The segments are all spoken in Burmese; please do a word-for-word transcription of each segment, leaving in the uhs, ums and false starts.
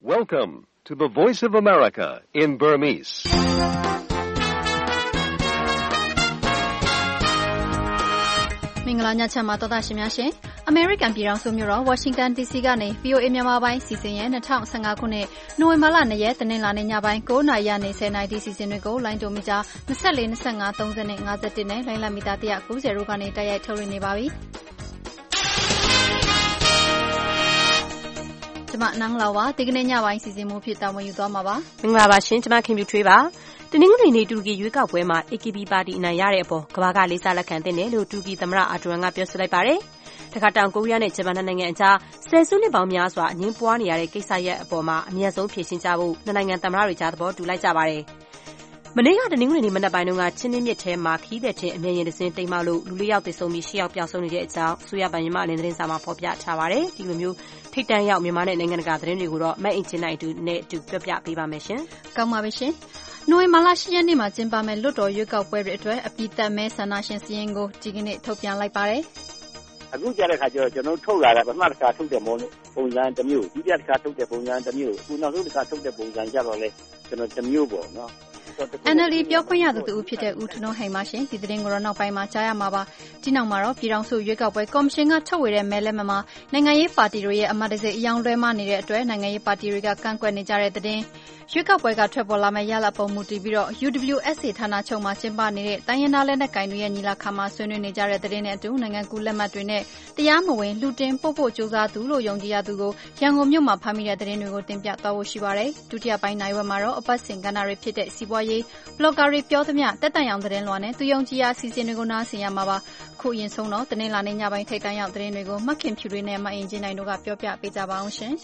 Welcome to the Voice of America in Burmese. ။မင်္ဂလာညချမ်းပါတော်သားရှင်များရှင်။ American ပြည်ထောင်စုမြို့တော် Washington ဒီ စီ ကနေ ဗွီအိုအေ မြန်မာပိုင်းစီစဉ်ရဲ့၂၀၁၅ခုနှစ်နိုဝင်ဘာလ၂ရက်တနင်္လာနေ့ညပိုင်း၉နာရီကနေ၁၀နာရီဒီစီစဉ်တွေကိုလိုင်းတိုမီတာ၂၄၊၂၅၊၃၀နဲ့၅၁နဲ့လိုင်းလမီတာ၁၉၀တို့ကနေတိုက်ရိုက်ထုတ်လွှင့်နေပါပြီ။ကျမနန်းလာပါဒီကနေ့ညပိုင်းစီစဉ်မှုဖြစ်တာဝန်ယူသွားမှာပါ။မင်္ဂလာပါရှင်ကျမခင်ပြူထွေးပါ။တနင်္ဂနွေနေ့တူရကီရွေးကောက်ပွဲမှာ အေ ကေ ပီ ပါတီအနိုင်ရတဲ့အပေါ်ကမ္ဘာကလေးစားလက်ခံသင့်တယ်လို့တူရကီသမ္မတအာဒိုဝမ်ကပြောဆိုလိုက်ပါတယ်။တခါတောင်ကိုရီးယားနဲ့ဂျပန်နိုင်ငံအကြားဆယ်စုနှစ်ပေါင်းများစွာအငြင်းပွားနေရတဲ့ကိစ္စရပ်အပေါ်မှာအမြတ်ဆုံးဖြေရှင်းကြဖို့နှစ်နိုင်ငံသမ္မတတွေကြားသဘောတူလိုက်ကြပါတယ်။မနေ့ကတနင်္ဂနွေနေ့မနက်ပိုင်းတုန်းကချင်းနှင်းမြစ်ထဲမှာခီးသည်ချင်းအမြဲရင်တစင်းတိမ်မောက်လို့လူလေးယောက်သေဆုံးပြီးရှစ်ယောက်ပျောက်ဆုံးနေတဲ့အကြောင်းဆူရပိုင်မြန်မာအနေနဲ့သတင်းစာမှာဖော်ပြထားပါတယ်။ဒီလိုမျိုးထိတ်တန့်ရောက်မြန်မာနဲ့နိုင်ငံတကာသတင်းတွေကိုတော့မက်အင်ဂျင်နိုင်တူနဲ့အတူပြပြပေးပါမယ်ရှင်။ကောင်းပါပြီရှင်။နိုဝင်ဘာလ၈ရက်နေ့မှာကျင်းပမယ့်လွှတ်တော်ရွေးကောက်ပွဲတွေအတွက်အပြည့်သက်မဲဆန္ဒရှင်စည်းရင်းကိုဒီကနေ့ထုတ်ပြန်လိုက်ပါတယ်။အခုကြားတဲ့ခါကျတော့ကျွန်တော်ထုတ်လာတာပထမတစ်ခါထုတ်တဲ့ပုံစံတစ်မျိုးဒုတိယတစ်ခါထုတ်တဲ့ပုံစံတစ်မျိုးအခုနောက်ဆုံးတစ်ခါထုတ်တဲ့ပုံစံကြတော့လေကျွန်တော်တစ်မျိုးပေါ့နော်။ N L D ပြောခွင့်ရသူတူဖြစ်တဲ့ဦးထွန်းထွန်းဟိန်ပါရှင်ဒီသတင်းကိုတော့နောက်ပိုင်းမှာကြားရမှာပါဒီနောက်မှာတော့ပြည်ထောင်စုရွေးကောက်ပွဲကော်မရှင်ကထုတ်ဝေတဲ့မဲလက်မှတ်မှာနိုင်ငံရေးပါတီတွေရဲ့အမတ်တစိအယောင်လွှဲမနေတဲ့အတွက်နိုင်ငံရေးပါတီတွေကကန့်ကွက်နေကြတဲ့သတင်းရွေးကောက်ပွဲကထွက်ပေါ်လာမယ့်ရလဒ်ပုံမူတည်ပြီးတော့ U W S A ဌာနချုပ်မှာကျင်းပနေတဲ့တိုင်းရင်းသားလက်နက်ကိုင်တွေရဲ့ညီလာခံမှာဆွေးနွေးနေကြတဲ့သတင်းနဲ့အတူနိုင်ငံကူးလက်မှတ်တွေနဲ့တရားမဝင်လူတင်ပို့ဖို့ကြိုးစားသူလို့ယုံကြည်ရသူကိုရန်ကုန်မြို့မှာဖမ်းမိတဲ့သတင်းတွေကိုတင်ပြသွားဖို့ရှိပါတယ်ဒုတိယပိုင်းနိုင်ဝက်မှာတော့အပတ်စဉ်ကဏ္ဍတွေဖြစ်တဲ့စီးပွားရေးဘလော့ဂါတွေပြောသမျှတက်တန်ရောင်သတင်းလွှာနဲ့သူယုံကြည်ရာအစီအစဉ်တွေကိုနားဆင်ရမှာပါခုအရင်ဆုံးတော့တနင်္လာနေ့ညပိုင်းထိပ်တန်းရောက်သတင်းတွေကိုမခင်ဖြူတွေနဲ့မအင်ဂျင်နိုင်တို့ကပြောပြပေးကြပါအောင်ရှင်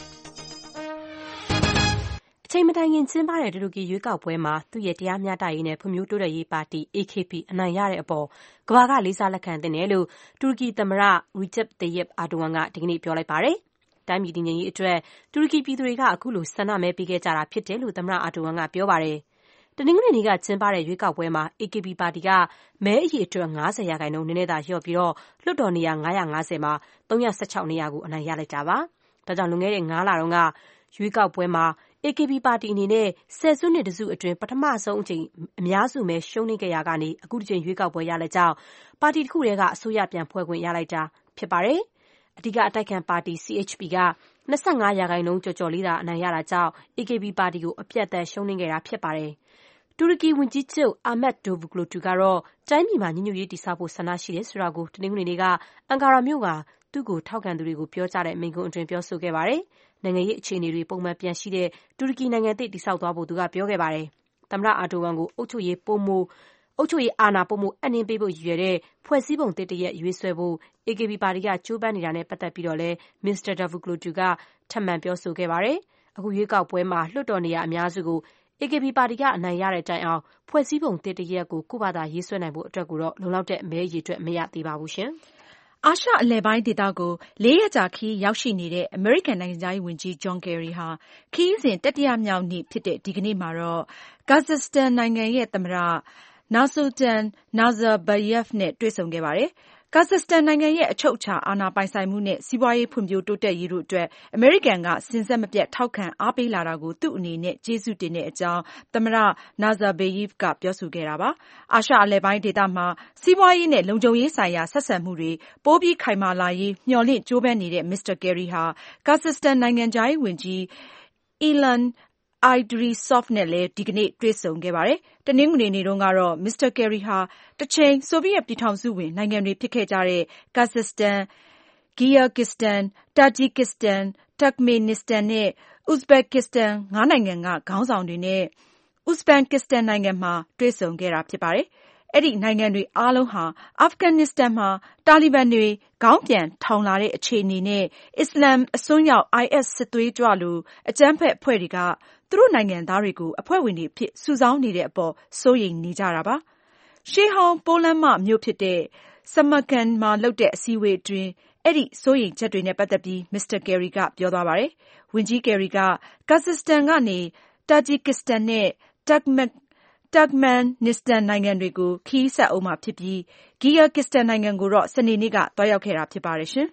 အချိန်မတိုင်ခင်ကျင်းပတဲ့တူရကီရွေးကောက်ပွဲမှာသူ့ရဲ့တရားမျှတရေးနဲ့ဖွံ့ဖြိုးတိုးတက်ရေးပါတီ A K P အနိုင်ရတဲ့အပေါ်ကမ္ဘာကလေးစားလက်ခံသင့်တယ်လို့တူရကီသမ္မတ Recep Tayyip Erdogan ကဒီကနေ့ပြောလိုက်ပါတယ်။တိုင်းပြည်တည်ငြိမ်ရေးအတွက်တူရကီပြည်သူတွေကအခုလိုဆန္ဒမဲပေးခဲ့ကြတာဖြစ်တယ်လို့သမ္မတ Erdogan ကပြောပါတယ်။တနင်္ဂနွေနေ့ကကျင်းပတဲ့ရွေးကောက်ပွဲမှာ A K P ပါတီကမဲအရေအတွက်၅၀ရာခိုင်နှုန်းနည်းနည်းသာလျော့ပြီးတော့လွှတ်တော်နေရာ၅၅၀မှာ၃၁၆နေရာကိုအနိုင်ရလိုက်တာပါ။ဒါကြောင့်လွန်ခဲ့တဲ့၅လတုန်းကရွေးကောက်ပွဲမှာ A K P ပါတီအနေနဲ့ဆယ်စုနှစ်တစုအတွင်းပထမဆုံးအကြိမ်အများစုမဲရှုံးနိမ့်ခဲ့ရာကနေအခုတစ်ချိန်ရွေးကောက်ပွဲရလက်ကြောင့်ပါတီတစ်ခုတည်းကအစိုးရပြန်ဖွဲ့ခွင့်ရလိုက်တာဖြစ်ပါတယ်။အဓိကအတိုက်ခံပါတီ C H P က၂၅ရာခိုင်နှုန်းကျော်ကျော်လေးသာအနိုင်ရတာကြောင့် A K P ပါတီကိုအပြတ်သက်ရှုံးနိမ့်ခဲ့တာဖြစ်ပါတယ်။တူရကီဝန်ကြီးချုပ် Ahmet Davutoglu ကတော့တိုင်းပြည်မှာညီညွတ်ရေးတည်ဆောက်ဖို့ဆန္ဒရှိတယ်ဆိုတာကိုတနင်္ဂနွေနေ့ကအန်ကာရာမြို့ကသူ့ကိုထောက်ခံသူတွေကိုပြောကြားတဲ့မိန့်ခွန်းအတွင်းပြောဆိုခဲ့ပါတယ်။နိုင်ငံရေးအခြေအနေတွေပုံမှန်ပြန်ရှိတဲ့တူရကီနိုင်ငံသစ်တည်ဆောက်သွားဖို့သူကပြောခဲ့ပါတယ်။သမ္မတအာဒိုဝမ်ကိုအုပ်ချုပ်ရေးပိုမိုအုပ်ချုပ်ရေးအာဏာပိုမိုအနှင်းပေးဖို့ရည်ရွယ်တဲ့ဖွဲ့စည်းပုံသစ်တရက်ရွေးဆွဲဖို့ A K P ပါတီကကြိုးပမ်းနေတာနဲ့ပတ်သက်ပြီးတော့လည်းမစ္စတာ Davutoglu ကထပ်မံပြောဆိုခဲ့ပါတယ်။အခုရွေးကောက်ပွဲမှာလွှတ်တော်နေရာအများစုကိုA K P ပါတီကအနိုင်ရတဲ့တိုင်အောင်ဖွဲ့စည်းပုံသစ်တရက်ကိုကိုယ့်ဘာသာရေးဆွဲနိုင်ဖို့အတွက်ကိုတော့လုံလောက်တဲ့မဲအရေအတွက်မရသေးပါဘူးရှင်။အာရှအလယ်ပိုင်းဒေသကိုလေးရက်ကြာခရီးရောက်ရှိနေတဲ့အမေရိကန်နိုင်ငံခြားရေးဝန်ကြီး John Kerry ဟာခရီးစဉ်တတိယမြောက်နေ့ဖြစ်တဲ့ဒီကနေ့မှာတော့ Kazakhstan နိုင်ငံရဲ့သမ္မတ Nursultan Nazarbayev နဲ့တွေ့ဆုံခဲ့ပါတယ်။ Kazakhstan နိုင်ငံရဲ့အချုပ်အခြာအာဏာပိုင်ဆိုင်မှုနဲ့စီးပွားရေးဖွံ့ဖြိုးတိုးတက်ရေးတို့အတွက်အမေရိကန်ကစဉ်ဆက်မပြတ်ထောက်ခံအားပေးလာတာကိုသူ့အနေနဲ့ကျေးဇူးတင်တဲ့အကြောင်းသမ္မတ Nazarbayev ကပြောဆိုခဲ့တာပါ။အာရှအလယ်ပိုင်းဒေသမှာစီးပွားရေးနဲ့လုံခြုံရေးဆိုင်ရာဆက်ဆံမှုတွေပိုပြီးခိုင်မာလာရေးမျှော်လင့်ကြိုးပမ်းနေတဲ့မစ္စတာ Kerry ဟာ Kazakhstan နိုင်ငံခြားရေးဝန်ကြီး Ilan Idrisov နဲ့လည်းဒီကနေ့တွေ့ဆုံခဲ့ပါတယ်။တနင်္ဂနွေနေ့တုန်းကတော့မစ္စတာ Kerry ဟာတချိန်ဆိုဗီယက်ပြည်ထောင်စုဝင်နိုင်ငံတွေဖြစ်ခဲ့ကြတဲ့ Kazakhstan, Kyrgyzstan, Tajikistan, Turkmenistan နဲ့ Uzbekistan ငါးနိုင်ငံကခေါင်းဆောင်တွေနဲ့ Uzbekistan နိုင်ငံမှာတွေ့ဆုံခဲ့တာဖြစ်ပါတယ်။အဲဒီနိုင်ငံတွေအားလုံးဟာအာဖဂန်နစ္စတန်မှာတာလီဘန်တွေခေါင်းပြန်ထောင်လာတဲ့အခြေအနေနဲ့အစ္စလာမ်အစွန်းရောက် I S စစ်သွေးကြွလိုအကြမ်းဖက်အဖွဲ့တွေကသူတို့နိုင်ငံသားတွေကိုအဖွဲ့ဝင်တွေဖြစ်စုဆောင်းနေတဲ့အပေါ်စိုးရိမ်နေကြတာပါ။ရှေးဟောင်းပိုးလမ်းမမြို့ဖြစ်တဲ့ Samarkand မှာလုပ်တဲ့အစည်းအဝေးအတွင်းအဲဒီစိုးရိမ်ချက်တွေနဲ့ပတ်သက်ပြီးမစ္စတာ Kerry ကပြောသွားပါတယ်။ဝန်ကြီး Kerry က Kazakhstan ကနေ Tajikistan နဲ့ Turkmenistan နိုင်ငံတွေကိုခရီးဆက်ဦးမှာဖြစ်ပြီး Kyrgyzstan နိုင်ငံကိုတော့စနေနေ့ကသွားရောက်ခဲ့တာဖြစ်ပါတယ်ရှင်။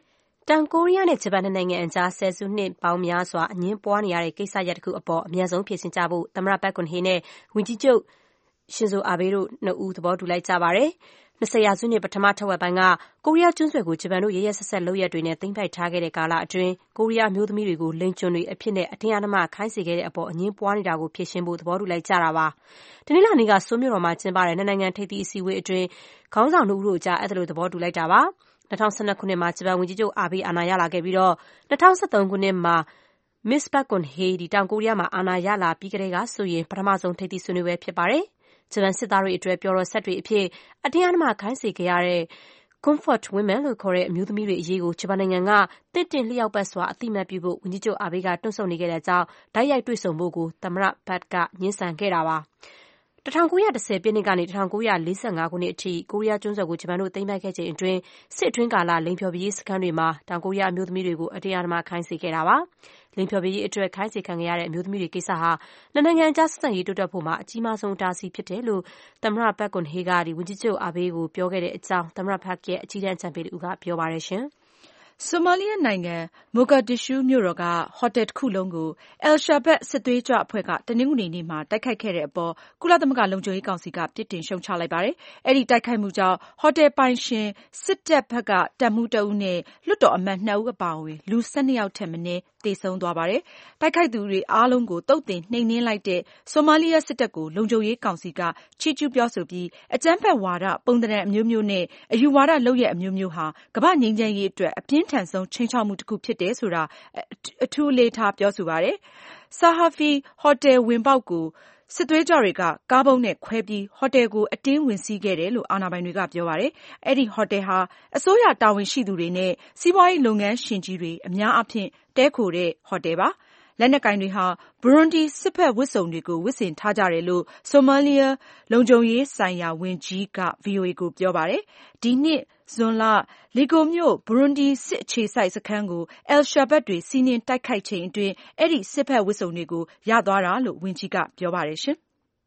တောင်ကိုရီးယားနဲ့ဂျပန်နိုင်ငံအကြားဆယ်စုနှစ်ပေါင်းများစွာအငြင်းပွားနေရတဲ့ကိစ္စရပ်တစ်ခုအပေါ်အမြန်ဆုံးဖြေရှင်းကြဖို့သမ္မတပက်ကွန်ဟေနဲ့ဝန်ကြီးချုပ်ရှင်ဇိုအာဘေးတို့နှစ်ဦးသဘောတူလိုက်ကြပါတယ်။နှစ်ဆယ်ရာစုနှစ်ပထမထက်ဝက်ပိုင်းကကိုရီးယားကျွန်းဆွယ်ကိုဂျပန်တို့ရဲရဲဆက်ဆက်လုပ်ရက်တွေနဲ့သိမ်းပိုက်ထားခဲ့တဲ့ကာလအတွင်းကိုရီးယားမျိုးသမီးတွေကိုလိင်ကျွန်တွေအဖြစ်နဲ့အထင်အဓမ္မခိုင်းစေခဲ့တဲ့အပေါ်အငြင်းပွားနေတာကိုဖြေရှင်းဖို့သဘောတူလိုက်ကြတာပါ။တနင်္လာနေ့ကဆိုးမြို့တော်မှာကျင်းပတဲ့နှစ်နိုင်ငံထိပ်သီးအစည်းအဝေးအတွင်းခေါင်းဆောင်နှစ်ဦးတို့အကြားအဲ့ဒါလိုသဘောတူလိုက်တာပါ။၂၀၁၂ခုနှစ်မှာဂျပန်ဝန်ကြီးချုပ်အာဘေးအာဏာရလာခဲ့ပြီးတော့၂၀၁၃ခုနှစ်မှာမစ္စပတ်ကွန်ဟေဒီတောင်ကိုရီးယားမှာအာဏာရလာပြီးကတည်းကဆိုရင်ပထမဆုံးထိပ်သီးဆွေးနွေးပွဲဖြစ်ပါတယ်။ဂျပန်စစ်သားတွေအတွက်ပျော်တော်ဆက်တွေအဖြစ်အတင်းအဓမ္မခိုင်းစေခဲ့ရတဲ့ comfort women လို့ခေါ်တဲ့အမျိုးသမီးတွေအရေးကိုဂျပန်နိုင်ငံကတင့်တင့်လျောက်ပတ်စွာအသိမှတ်ပြုဖို့ဝန်ကြီးချုပ်အာဘေးကတွန့်ဆုတ်နေခဲ့တဲ့အကြောင်းတိုက်ရိုက်တွေ့ဆုံဖို့ကိုသမ္မတဘတ်ကညှင်းဆန်ခဲ့တာပါ။၁၉၁၀ပြည့်နှစ်ကနေ၁၉၄၅ခုနှစ်အထိကိုရီးယားကျွန်းဆွယ်ကိုဂျပန်တို့သိမ်းပိုက်ခဲ့ချိန်အတွင်းစစ်အတွင်းကာလလိင်ဖျော်ဖြေရေးစခန်းတွေမှာတောင်ကိုရီးယားအမျိုးသမီးတွေကိုအတင်းအဓမ္မခိုင်းစေခဲ့တာပါ။လိင်ဖျော်ဖြေရေးအတွက်ခိုင်းစေခံခဲ့ရတဲ့အမျိုးသမီးတွေကိစ္စဟာနှစ်နိုင်ငံအကြားဆက်ဆံရေးတိုးတက်ဖို့မှာအကြီးမားဆုံးအတားအဆီးဖြစ်တယ်လို့သမ္မတပက်ကွန်ဟေကဝန်ကြီးချုပ်အာဘေးကိုပြောခဲ့တဲ့အကြောင်းသမ္မတဘတ်ရဲ့အကြီးတန်းအကြံပေးတဦးကပြောပါတယ်ရှင်။ဆိုမာလီယာနိုင်ငံမိုဂါဒစ်ရှူးမြို့တော်ကဟိုတယ်တစ်ခုလုံးကိုအယ်ရှာဘတ်စစ်သွေးကြွအဖွဲ့ကတနင်္ဂနွေနေ့မှာတိုက်ခိုက်ခဲ့တဲ့အပေါ်ကုလသမဂ္ဂလုံခြုံရေးကောင်စီကပြစ်တင်ရှုံချလိုက်ပါတယ်။အဲဒီတိုက်ခိုက်မှုကြောင့်ဟိုတယ်ပိုင်ရှင်စစ်တပ်ဘက်ကတပ်မှူးတဦးနဲ့လွှတ်တော်အမတ်နှစ်ဦးအပါအဝင်လူ၁၂ယောက်ထက်မနည်းသေဆုံးသွားပါတယ်။တိုက်ခိုက်သူတွေအားလုံးကိုသုတ်သင်နှိမ်နင်းလိုက်တဲ့ဆိုမာလီယာစစ်တပ်ကိုလုံခြုံရေးကောင်စီကချီးကျူးပြောဆိုပြီးအကြမ်းဖက်ဝါဒပုံသဏ္ဍာန်အမျိုးမျိုးနဲ့အယူဝါဒလုပ်ရက်အမျိုးမျိုးဟာကမ္ဘာ့ငြိမ်းချမ်းရေးအတွက်အပြင်းထန်ဆုံးခြိမ်းခြောက်မှုတစ်ခုဖြစ်တယ်ဆိုတာအထူးအလေးထားပြောဆိုပါတယ်။ဆာဟာဖီဟိုတယ်ဝင်ပေါက်ကိုစစ်သွေးကြွတွေကကားပုံးနဲ့ခွဲပြီးဟိုတယ်ကိုအတင်းဝင်စီးခဲ့တယ်လို့အာဏာပိုင်တွေကပြောပါတယ်။အဲဒီဟိုတယ်ဟာအစိုးရတာဝန်ရှိသူတွေနဲ့စီးပွားရေးလုပ်ငန်းရှင်ကြီးတွေအများအပြားတည်းခိုတဲ့ဟိုတယ်ပါ။လက်နက်ကိုင်တွေဟာဘူရွန်ဒီစစ်ဘက်ဝတ်စုံတွေကိုဝတ်ဆင်ထားကြတယ်လို့ဆိုမာလီယာလုံခြုံရေးဆိုင်ရာဝန်ကြီးက ဗီအိုအေကိုပြောပါတယ်။ဒီနှစ်ဇွန်လလီဂိုမြို့ဘူရွန်ဒီစစ်အခြေစိုက်စခန်းကိုအယ်ရှာဘတ်တွေစီးနင်းတိုက်ခိုက်ချိန်အတွင်းအဲဒီစစ်ဘက်ဝတ်စုံတွေကိုရသွားတာလို့ဝန်ကြီးကပြောပါတယ်ရှင်။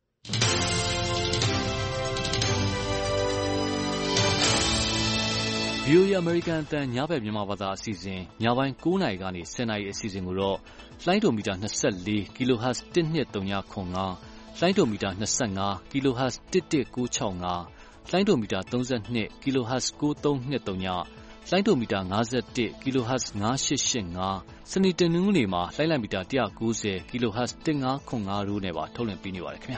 ဗီအိုအေ American အသံညဘက်မြန်မာဘာသာအစီအစဉ်ညပိုင်း၉နာရီကနေ၁၀နာရီအစီအစဉ်ကိုတော့လိုင်းဒိုမီတာ၂၄ kilohertz တစ်နှစ်၃၀ခွန်ငါလိုင်းဒိုမီတာ၂၅ kilohertz တစ်တစ်၉၆၅လိုင်းဒိုမီတာ၃၂ kilohertz ၉၃၂၃လိုင်းဒိုမီတာ၅၁ kilohertz ၅၈၈၅စနေတနင်္ဂနွေမှာလိုင်းလိုက်မီတာ၁၉၀ kilohertz တစ်၅ခွန်၅တို့နဲ့ပါထုတ်လွှင့်ပေးနေပါတယ်ခင်ဗျာ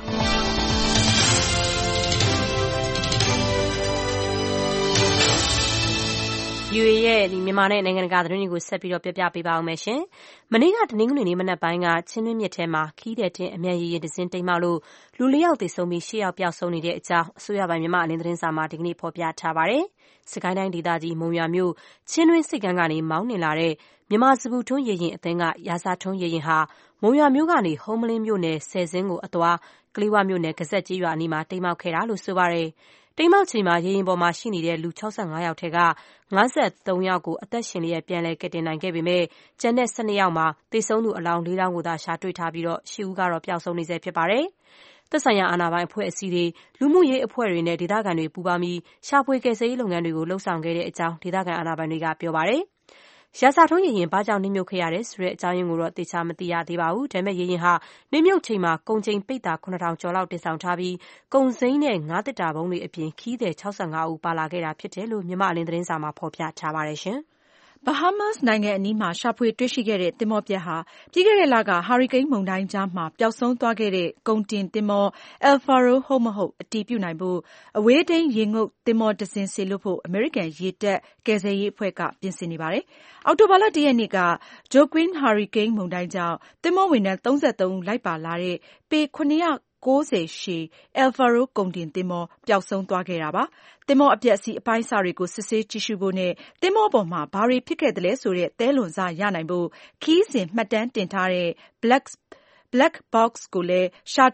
ဗီအိုအေရဲ့မြန်မာနဲ့နိုင်ငံတကာသတင်းတွေကိုဆက်ပြီးတော့ပြောပြပေးပါအောင်မယ်ရှင်။မနေ့ကတနင်္ဂနွေနေ့မနက်ပိုင်းကချင်းတွင်းမြစ်ထဲမှာခီးတဲ့တင်အမြန်ရေယာဉ်တစ်စင်းတိမ်းမှောက်လို့လူလေးယောက်သေဆုံးပြီးရှစ်ယောက်ပျောက်ဆုံးနေတဲ့အကြောင်းအစိုးရပိုင်းမြန်မာအလင်းသတင်းစာမှာဒီကနေ့ဖော်ပြထားပါတယ်။စကိုင်းတိုင်းဒေသကြီးမုံရွာမြို့ချင်းတွင်းစိတ်ကမ်းကနေမောင်းနှင်လာတဲ့မြန်မာစပူထွန်းရေယာဉ်အသင်းကရာဇာထွန်းရေယာဉ်ဟာမုံရွာမြို့ကနေဟုံးမလင်းမြို့နယ်ဆယ်စင်းကိုအသွားကလေးဝမြို့နယ်ကစက်ကြီးရွာအနီးမှာတိမ်းမှောက်ခဲ့တာလို့ဆိုပါတယ်။တိမ်းမှောက်ချိန်မှာရေယာဉ်ပေါ်မှာရှိနေတဲ့လူ၆၅ယောက်ထဲက၅၃ယောက်ကိုအသက်ရှင်လျက်ပြန်လည်ကယ်တင်နိုင်ခဲ့ပေမဲ့ကျန်တဲ့၁၂ယောက်မှာသေဆုံးသူအလောင်း၄လောင်းကိုသာရှာတွေ့ထားပြီးတော့၈ဦးကတော့ပျောက်ဆုံးနေဆဲဖြစ်ပါတယ်။သက်ဆိုင်ရာအာဏာပိုင်အဖွဲ့အစည်းတွေလူမှုရေးအဖွဲ့တွေနဲ့ဒေသခံတွေပူးပေါင်းပြီးရှာဖွေကယ်ဆယ်ရေးလုပ်ငန်းတွေကိုလှုပ်ဆောင်ခဲ့တဲ့အကြောင်းဒေသခံအာဏာပိုင်တွေကပြောပါတယ်။ရာဇာထွန်းရေယာဉ်ဘာကြောင့်နှိမ့်မြုပ်ခဲ့ရတယ်ဆိုတဲ့အကြောင်းရင်းကိုတော့သေချာမသိရသေးပါဘူး။ဒါပေမဲ့ရေယာဉ်ဟာနှိမ့်မြုပ်ချိန်မှာကုန်ချိန်ပိတ်တာခုနှစ်ထောင်ကျော်လောက်တင်ဆောင်ထားပြီးကုန်စိမ်းနဲ့ငါးသတ္တာပုံးတွေအပြင်ခီးသည်၆၅ဦးပါလာခဲ့တာဖြစ်တယ်လို့မြန်မာအလင်းသတင်းစာမှာဖော်ပြထားပါတယ်ရှင်။ Bahamas နိုင်ငံအနီးမှာရှာဖွေတွေ့ရှိခဲ့တဲ့သင်္ဘောပျက်ဟာပြီးခဲ့တဲ့လကဟာရီကိန်းမုန်တိုင်းကြားမှာပျောက်ဆုံးသွားခဲ့တဲ့ကုန်တင်သင်္ဘော El Faro ဟုတ်မဟုတ်အတည်ပြုနိုင်ဖို့အဝေးထိန်းရေငုပ်သင်္ဘောတစ်စင်းစေလွှတ်ဖို့အမေရိကန်ရေတပ်ကယ်ဆယ်ရေးအဖွဲ့ကပြင်ဆင်နေပါတယ်။အောက်တိုဘာလ၁ရက်နေ့က Joaquin ဟာရီကိန်းမုန်တိုင်းကြောင့်သင်္ဘောဝန်ထမ်း၃၃ဦးလိုက်ပါလာတဲ့ပေ၇၉၀ရှည် El Faro ကုန်တင်သင်္ဘောပျောက်ဆုံးသွားခဲ့တာပါ။သင်္ဘောအပျက်အစီးအပိုင်းအစတွေကိုစစ်ဆေးကြည့်ရှုဖို့နဲ့သင်္ဘောပေါ်မှာဘာတွေဖြစ်ခဲ့သလဲဆိုတဲ့သဲလွန်စရနိုင်ဖို့ခရီးစဉ်မှတ်တမ်းတင်ထားတဲ့ Black Black Box ကိုလည်းရှာတွေ့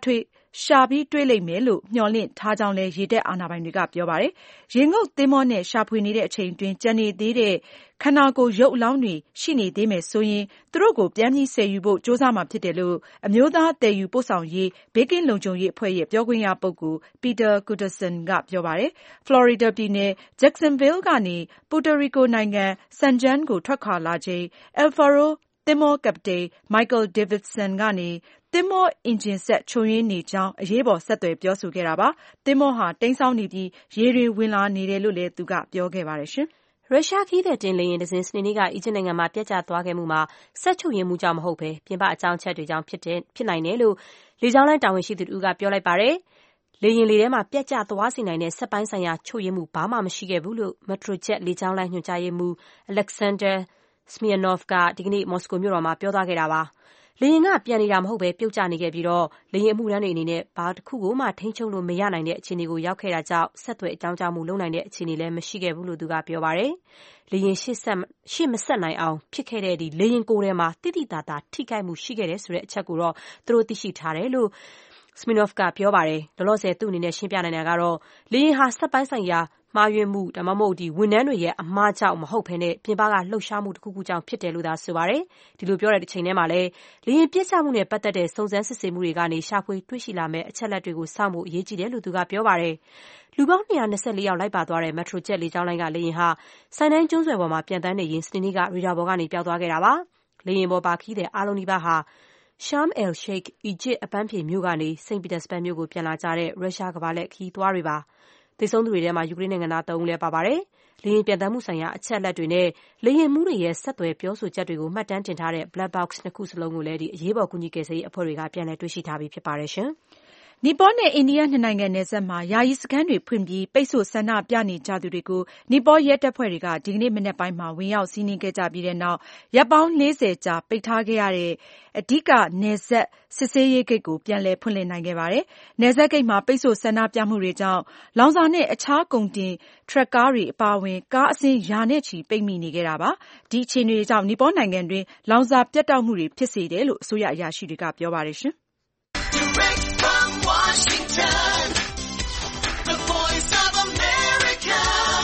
ရှာပြီးတွေ့လိမ့်မယ်လို့မျှော်လင့်ထားကြောင်းလည်းရေတပ်အာဏာပိုင်တွေကပြောပါတယ်။ရေငုပ်သင်္ဘောနဲ့ရှာဖွေနေတဲ့အချိန်အတွင်းကျန်နေသေးတဲ့ခန္ဓာကိုယ်ရုပ်အလောင်းတွေရှိနေသေးမယ်ဆိုရင်သူတို့ကိုပြန်ပြီးဆယ်ယူဖို့ကြိုးစားမှာဖြစ်တယ်လို့အမျိုးသားသယ်ယူပို့ဆောင်ရေးဘေးကင်းလုံခြုံရေးအဖွဲ့ရဲ့ပြောခွင့်ရပုဂ္ဂိုလ် Peter Kudson ကပြောပါတယ်။ Florida ပြည်နယ် Jacksonville ကနေ Puerto Rico နိုင်ငံ San Juan ကိုထွက်ခွာလာချိန် El Faro သင်္ဘောကပ္ပတိန် Michael Davidson ကနေသင်္ဘောအင်ဂျင်စက်ချို့ယွင်းနေကြောင်းအရေးပေါ်ဆက်သွယ်ပြောဆိုခဲ့တာပါ။သင်္ဘောဟာတိမ်းစောင်းနေပြီးရေတွေဝင်လာနေတယ်လို့လည်းသူကပြောခဲ့ပါတယ်ရှင်။ရုရှားခရီးသည်တင်လေယာဉ်တစ်စင်းစနေနေ့ကအီဂျစ်နိုင်ငံမှာပျက်ကျသွားခဲ့မှုမှာစက်ချို့ယွင်းမှုကြောင့်မဟုတ်ဘဲပြင်ပအကြောင်းအချက်တွေကြောင့်ဖြစ်တဲ့ဖြစ်နိုင်တယ်လို့လေကြောင်းလိုင်းတာဝန်ရှိသူတို့ကပြောလိုက်ပါတယ်။လေယာဉ်လေထဲမှာပျက်ကျသွားစေနိုင်တဲ့စက်ပိုင်းဆိုင်ရာချို့ယွင်းမှုဘာမှမရှိခဲ့ဘူးလို့ Metrojet လေကြောင်းလိုင်းညွှန်ကြားရေးမှူး Alexander Smirnov ကဒီကနေ့မော်စကိုမြို့တော်မှာပြောသွားခဲ့တာပါ။လေယာဉ်ကပြန်နေတာမဟုတ်ဘဲပြုတ်ကျနေခဲ့ပြီးတော့လေယာဉ်အမှုထမ်းတွေအနေနဲ့ဘာတစ်ခုကိုမှထိန်းချုပ်လို့မရနိုင်တဲ့အခြေအနေကိုရောက်ခဲ့တာကြောင့်ဆက်သွယ်အကြောင်းကြားမှုလုပ်နိုင်တဲ့အခြေအနေလည်းမရှိခဲ့ဘူးလို့သူကပြောပါတယ်။လေယာဉ်ရှေ့ဆက်ရှေ့မဆက်နိုင်အောင်ဖြစ်ခဲ့တဲ့ဒီလေယာဉ်ကိုယ်ထဲမှာတိတိတသာထိခိုက်မှုရှိခဲ့တဲ့ဆိုတဲ့အချက်ကိုတော့သူတို့သိရှိထားတယ်လို့Smirnov ကပြောပါတယ်။လောလောဆယ်သူ့အနေနဲ့ရှင်းပြနိုင်တာကတော့လေယာဉ်ဟာစက်ပိုင်းဆိုင်ရာမှားယွင်းမှုဒါမှမဟုတ်ဒီဝန်ထမ်းတွေရဲ့အမှားကြောင့်မဟုတ်ဘဲနဲ့ပြင်ပကလှုပ်ရှားမှုတစ်ခုခုကြောင့်ဖြစ်တယ်လို့သာဆိုပါတယ်။ဒီလိုပြောတဲ့တစ်ချိန်တည်းမှာလည်းလေယာဉ်ပြစ်ချမှုနဲ့ပတ်သက်တဲ့စုံစမ်းစစ်ဆေးမှုတွေကနေရှာဖွေတွေ့ရှိလာမဲ့အချက်အလက်တွေကိုစောင့်ဖို့အရေးကြီးတယ်လို့သူကပြောပါတယ်။လူပေါင်း၂၂၄ယောက်လိုက်ပါသွားတဲ့ Metrojet လေကြောင်းလိုင်းကလေယာဉ်ဟာစိုင်းတိုင်းကျွန်းဆွယ်ပေါ်မှာပြန်တန်းနေရင်စနေနေ့ကရေဒါပေါ်ကနေပျောက်သွားခဲ့တာပါ။လေယာဉ်ပေါ်ပါခရီးသည်အားလုံးနီးပါးဟာSharm el-Sheikh အီဂျစ်အပန်းဖြေမြို့ကနေ Saint Petersburg မြို့ကိုပြန်လာကြတဲ့ရုရှားကမ္ဘာလှည့်ခရီးသွားတွေပါ။သေဆုံးသူတွေထဲမှာယူကရိန်းနိုင်ငံသားသုံးဦးလည်းပါပါတယ်။လေယာဉ်ပြန်တမ်းမှုဆိုင်ရာအချက်အလက်တွေနဲ့လေယာဉ်မှူးတွေရဲ့ဆက်သွယ်ပြောဆိုချက်တွေကိုမှတ်တမ်းတင်ထားတဲ့ Black Box နှစ်ခုစလုံးကိုလည်းဒီအရေးပေါ်ကူညီကယ်ဆယ်ရေးအဖွဲ့တွေကပြန်လည်တွေ့ရှိထားပြီးဖြစ်ပါတယ်ရှင်။နီပေါနဲ့အိန္ဒိယနှစ်နိုင်ငံနယ်စပ်မှာယာယီစခန်းတွေဖွင့်ပြီးပိတ်ဆို့ဆန္ဒပြနေကြသူတွေကိုနီပေါရဲတပ်ဖွဲ့တွေကဒီကနေ့မနက်ပိုင်းမှာဝင်ရောက်စီးနင်းခဲ့ကြပြီးတဲ့နောက်ရက်ပေါင်းလေးဆယ်ကြာပိတ်ထားခဲ့ရတဲ့အဓိကနယ်စပ်စစ်ဆေးရေးဂိတ်ကိုပြန်လည်ဖွင့်လှစ်နိုင်ခဲ့ပါတယ်။နယ်စပ်ဂိတ်မှာပိတ်ဆို့ဆန္ဒပြမှုတွေကြောင့်လောင်စာနဲ့အခြားကုန်တင်ထရပ်ကားတွေအပါအဝင်ကားအစီးရာနဲ့ချီပိတ်မိနေခဲ့တာပါ။ဒီအခြေအနေတွေကြောင့်နီပေါနိုင်ငံတွင်းလောင်စာပြတ်တောက်မှုတွေဖြစ်စေတယ်လို့အစိုးရအရာရှိတွေကပြောပါတယ်ရှင်။ Washington, the voice of America,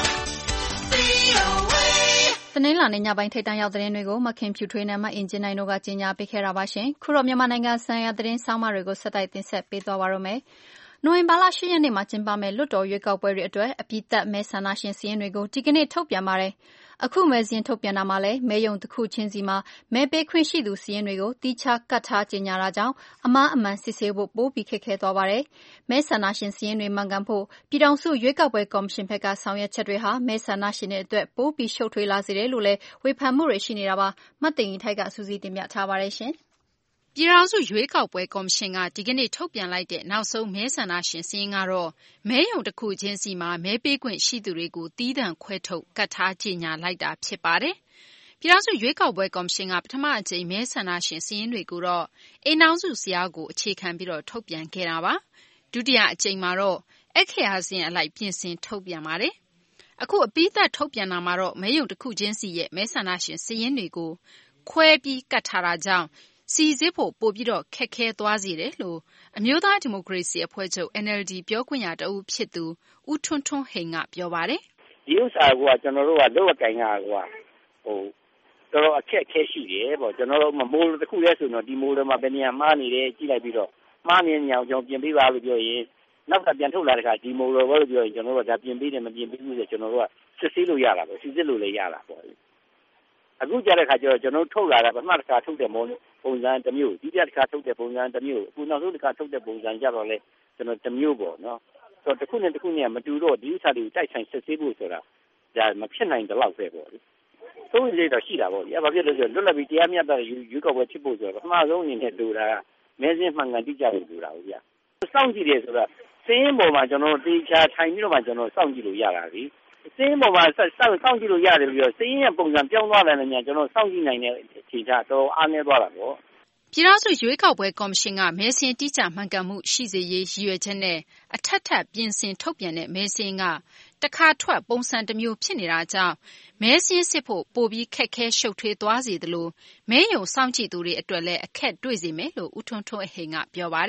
တနင်္လာနေ့ညပိုင်းထိပ်တန်းရောက်သတင်းတွေကိုမခင်ဖြူထွေးနဲ့မအင်ဂျင်နိုင်တို့ကကြီးညာပေးခဲ့တာပါရှင်။ခုတော့မြန်မာနိုင်ငံဆိုင်ရာသတင်းဆောင်းပါးတွေကိုဆက်တိုက်တင်ဆက်ပေးသွားပါရမယ်။နိုဝင်ဘာလ၈ရက်နေ့မှာကျင်းပမယ့်လွှတ်တော်ရွေးကောက်ပွဲတွေအတွက်အပြီးသတ်မဲဆန္ဒရှင်စာရင်းတွေကိုဒီကနေ့ထုတ်ပြန်ပါတယ်။အခုမဲစာရင်းထုတ်ပြန်တာမှာလည်းမဲရုံတစ်ခုချင်းစီမှာမဲပေးခွင့်ရှိသူစာရင်းတွေကိုတိကျကတ်ထားကြေညာတာကြောင့်အမှားအမှန်စစ်ဆေးဖို့ပိုပြီးခက်ခဲသွားပါတယ်။မဲဆန္ဒရှင်စာရင်းတွေမှန်ကန်ဖို့ပြည်ထောင်စုရွေးကောက်ပွဲကော်မရှင်ဘက်ကဆောင်ရွက်ချက်တွေဟာမဲဆန္ဒရှင်တွေအတွက်ပိုပြီးရှုပ်ထွေးလာစေတယ်လို့လည်းဝေဖန်မှုတွေရှိနေတာပါ။မတ်သိင်ကြီးထိုက်ကစူးစီးတင်ပြထားပါတယ်ရှင်။ပြည်ထောင်စုရွေးကောက်ပွဲကော်မရှင်ကဒီကနေ့ထုတ်ပြန်လိုက်တဲ့နောက်ဆုံးမဲဆန္ဒရှင်စာရင်းကတော့မဲရုံတစ်ခုချင်းစီမှာမဲပေးခွင့်ရှိသူတွေကိုတီးသန့်ခွဲထုတ်ကတ်ထားကြေညာလိုက်တာဖြစ်ပါတယ်။ပြည်ထောင်စုရွေးကောက်ပွဲကော်မရှင်ကပထမအကြိမ်မဲဆန္ဒရှင်စာရင်းတွေကိုတော့အိမ်ထောင်စုဇယားကိုအခြေခံပြီးတော့ထုတ်ပြန်ခဲ့တာပါ။ဒုတိယအကြိမ်မှာတော့အခရာစာရင်းအလိုက်ပြင်ဆင်ထုတ်ပြန်ပါတယ်။အခုအပြီးသတ်ထုတ်ပြန်တာမှာတော့မဲရုံတစ်ခုချင်းစီရဲ့မဲဆန္ဒရှင်စာရင်းတွေကိုခွဲပြီးကတ်ထားတာကြောင့်စီစစ်ဖို့ပိုပြီးတော့ခက်ခဲသွားစေတယ်လို့အမျိုးသားဒီမိုကရေစီအဖွဲ့ချုပ် N L D ပြောခွင့်ရတဦးဖြစ်သူဦးထွန်းထွန်းဟိန်ကပြောပါတယ်ဒီဥစ္စာကကျွန်တော်တို့ကလောက်ကင်ကဟိုဟိုတော်တော်အခက်အခဲရှိတယ်ပေါ့ကျွန်တော်တို့မိုးတစ်ခုလဲဆိုတော့ဒီမိုးတွေမှာဘယ်နေရာမှားနေတယ်ကြည့်လိုက်ပြီးတော့မှားနေနေအောင်ကျွန်တော်ပြင်ပေးပါလို့ပြောရင်နောက်ကပြန်ထုတ်လာတဲ့ခါဒီမိုးလို့ပြောရင်ကျွန်တော်တို့ကဒါပြင်ပေးတယ်မပြင်ပေးဘူးဆိုကျွန်တော်တို့ကစစ်ဆေးလို့ရတာပေါ့စစ်စစ်လို့လည်းရတာပေါ့အခုကြတဲ့ခါကျတော့ကျွန်တော်ထုတ်လာတာပထမတစ်ခါထုတ်တဲ့ပုံစံတစ်မျိုးဒုတိယတစ်ခါထုတ်တဲ့ပုံစံတစ်မျိုးအခုနောက်ဆုံးတစ်ခါထုတ်တဲ့ပုံစံကြတော့လေကျွန်တော်တစ်မျိုးပေါ့နော်ဆိုတော့တစ်ခုနဲ့တစ်ခုနဲ့မတူတော့ဒီဥစ္စာတွေကိုတိုက်ဆိုင်စစ်ဆေးဖို့ဆိုတာဒါမဖြစ်နိုင်တဲ့လောက်ပဲပေါ့လေသုံးရည်တော့ရှိတာပေါ့ဒီအဘာဖြစ်လို့ဆိုလွတ်လပ်ပြီးတရားမျှတတဲ့ရွေးကောက်ပွဲဖြစ်ဖို့ဆိုတော့ပထမဆုံးအနေနဲ့တူတာကမဲစင်းမှန်ကန်တိကျဖို့တူတာဟုတ်ဗျာစောင့်ကြည့်တယ်ဆိုတော့စင်းပေါ်မှာကျွန်တော်တေချာထိုင်ပြီးတော့မှကျွန်တော်စောင့်ကြည့်လို့ရတာပြီစင်းပေါ်မှာစောင့်စောင့်ကြည့်လို့ရတယ်ပြီးတော့စင်းရဲ့ပုံစံပြောင်းသွားတယ်လည်းညာကျွန်တော်စောင့်ကြည့်နိုင်တဲ့အခြေချတော့အားနည်းသွားတာပေါ့ပြည်ထောင်စုရွေးကောက်ပွဲကော်မရှင်ကမဲစင်းတိကျမှန်ကန်မှုရှိစေရေးရည်ရွယ်ချက်နဲ့အထက်ထပ်ပြင်ဆင်ထုတ်ပြန်တဲ့မဲစင်းကတခါထွက်ပုံစံတစ်မျိုးဖြစ်နေတာကြောင့်မဲစင်းစစ်ဖို့ပိုပြီးခက်ခဲရှုပ်ထွေးသွားစေသလိုမဲယုံစောင့်ကြည့်သူတွေအတွက်လည်းအခက်တွေ့စေမယ်လို့ဦးထွန်းထွန်းအဟိန်ကပြောပါတယ်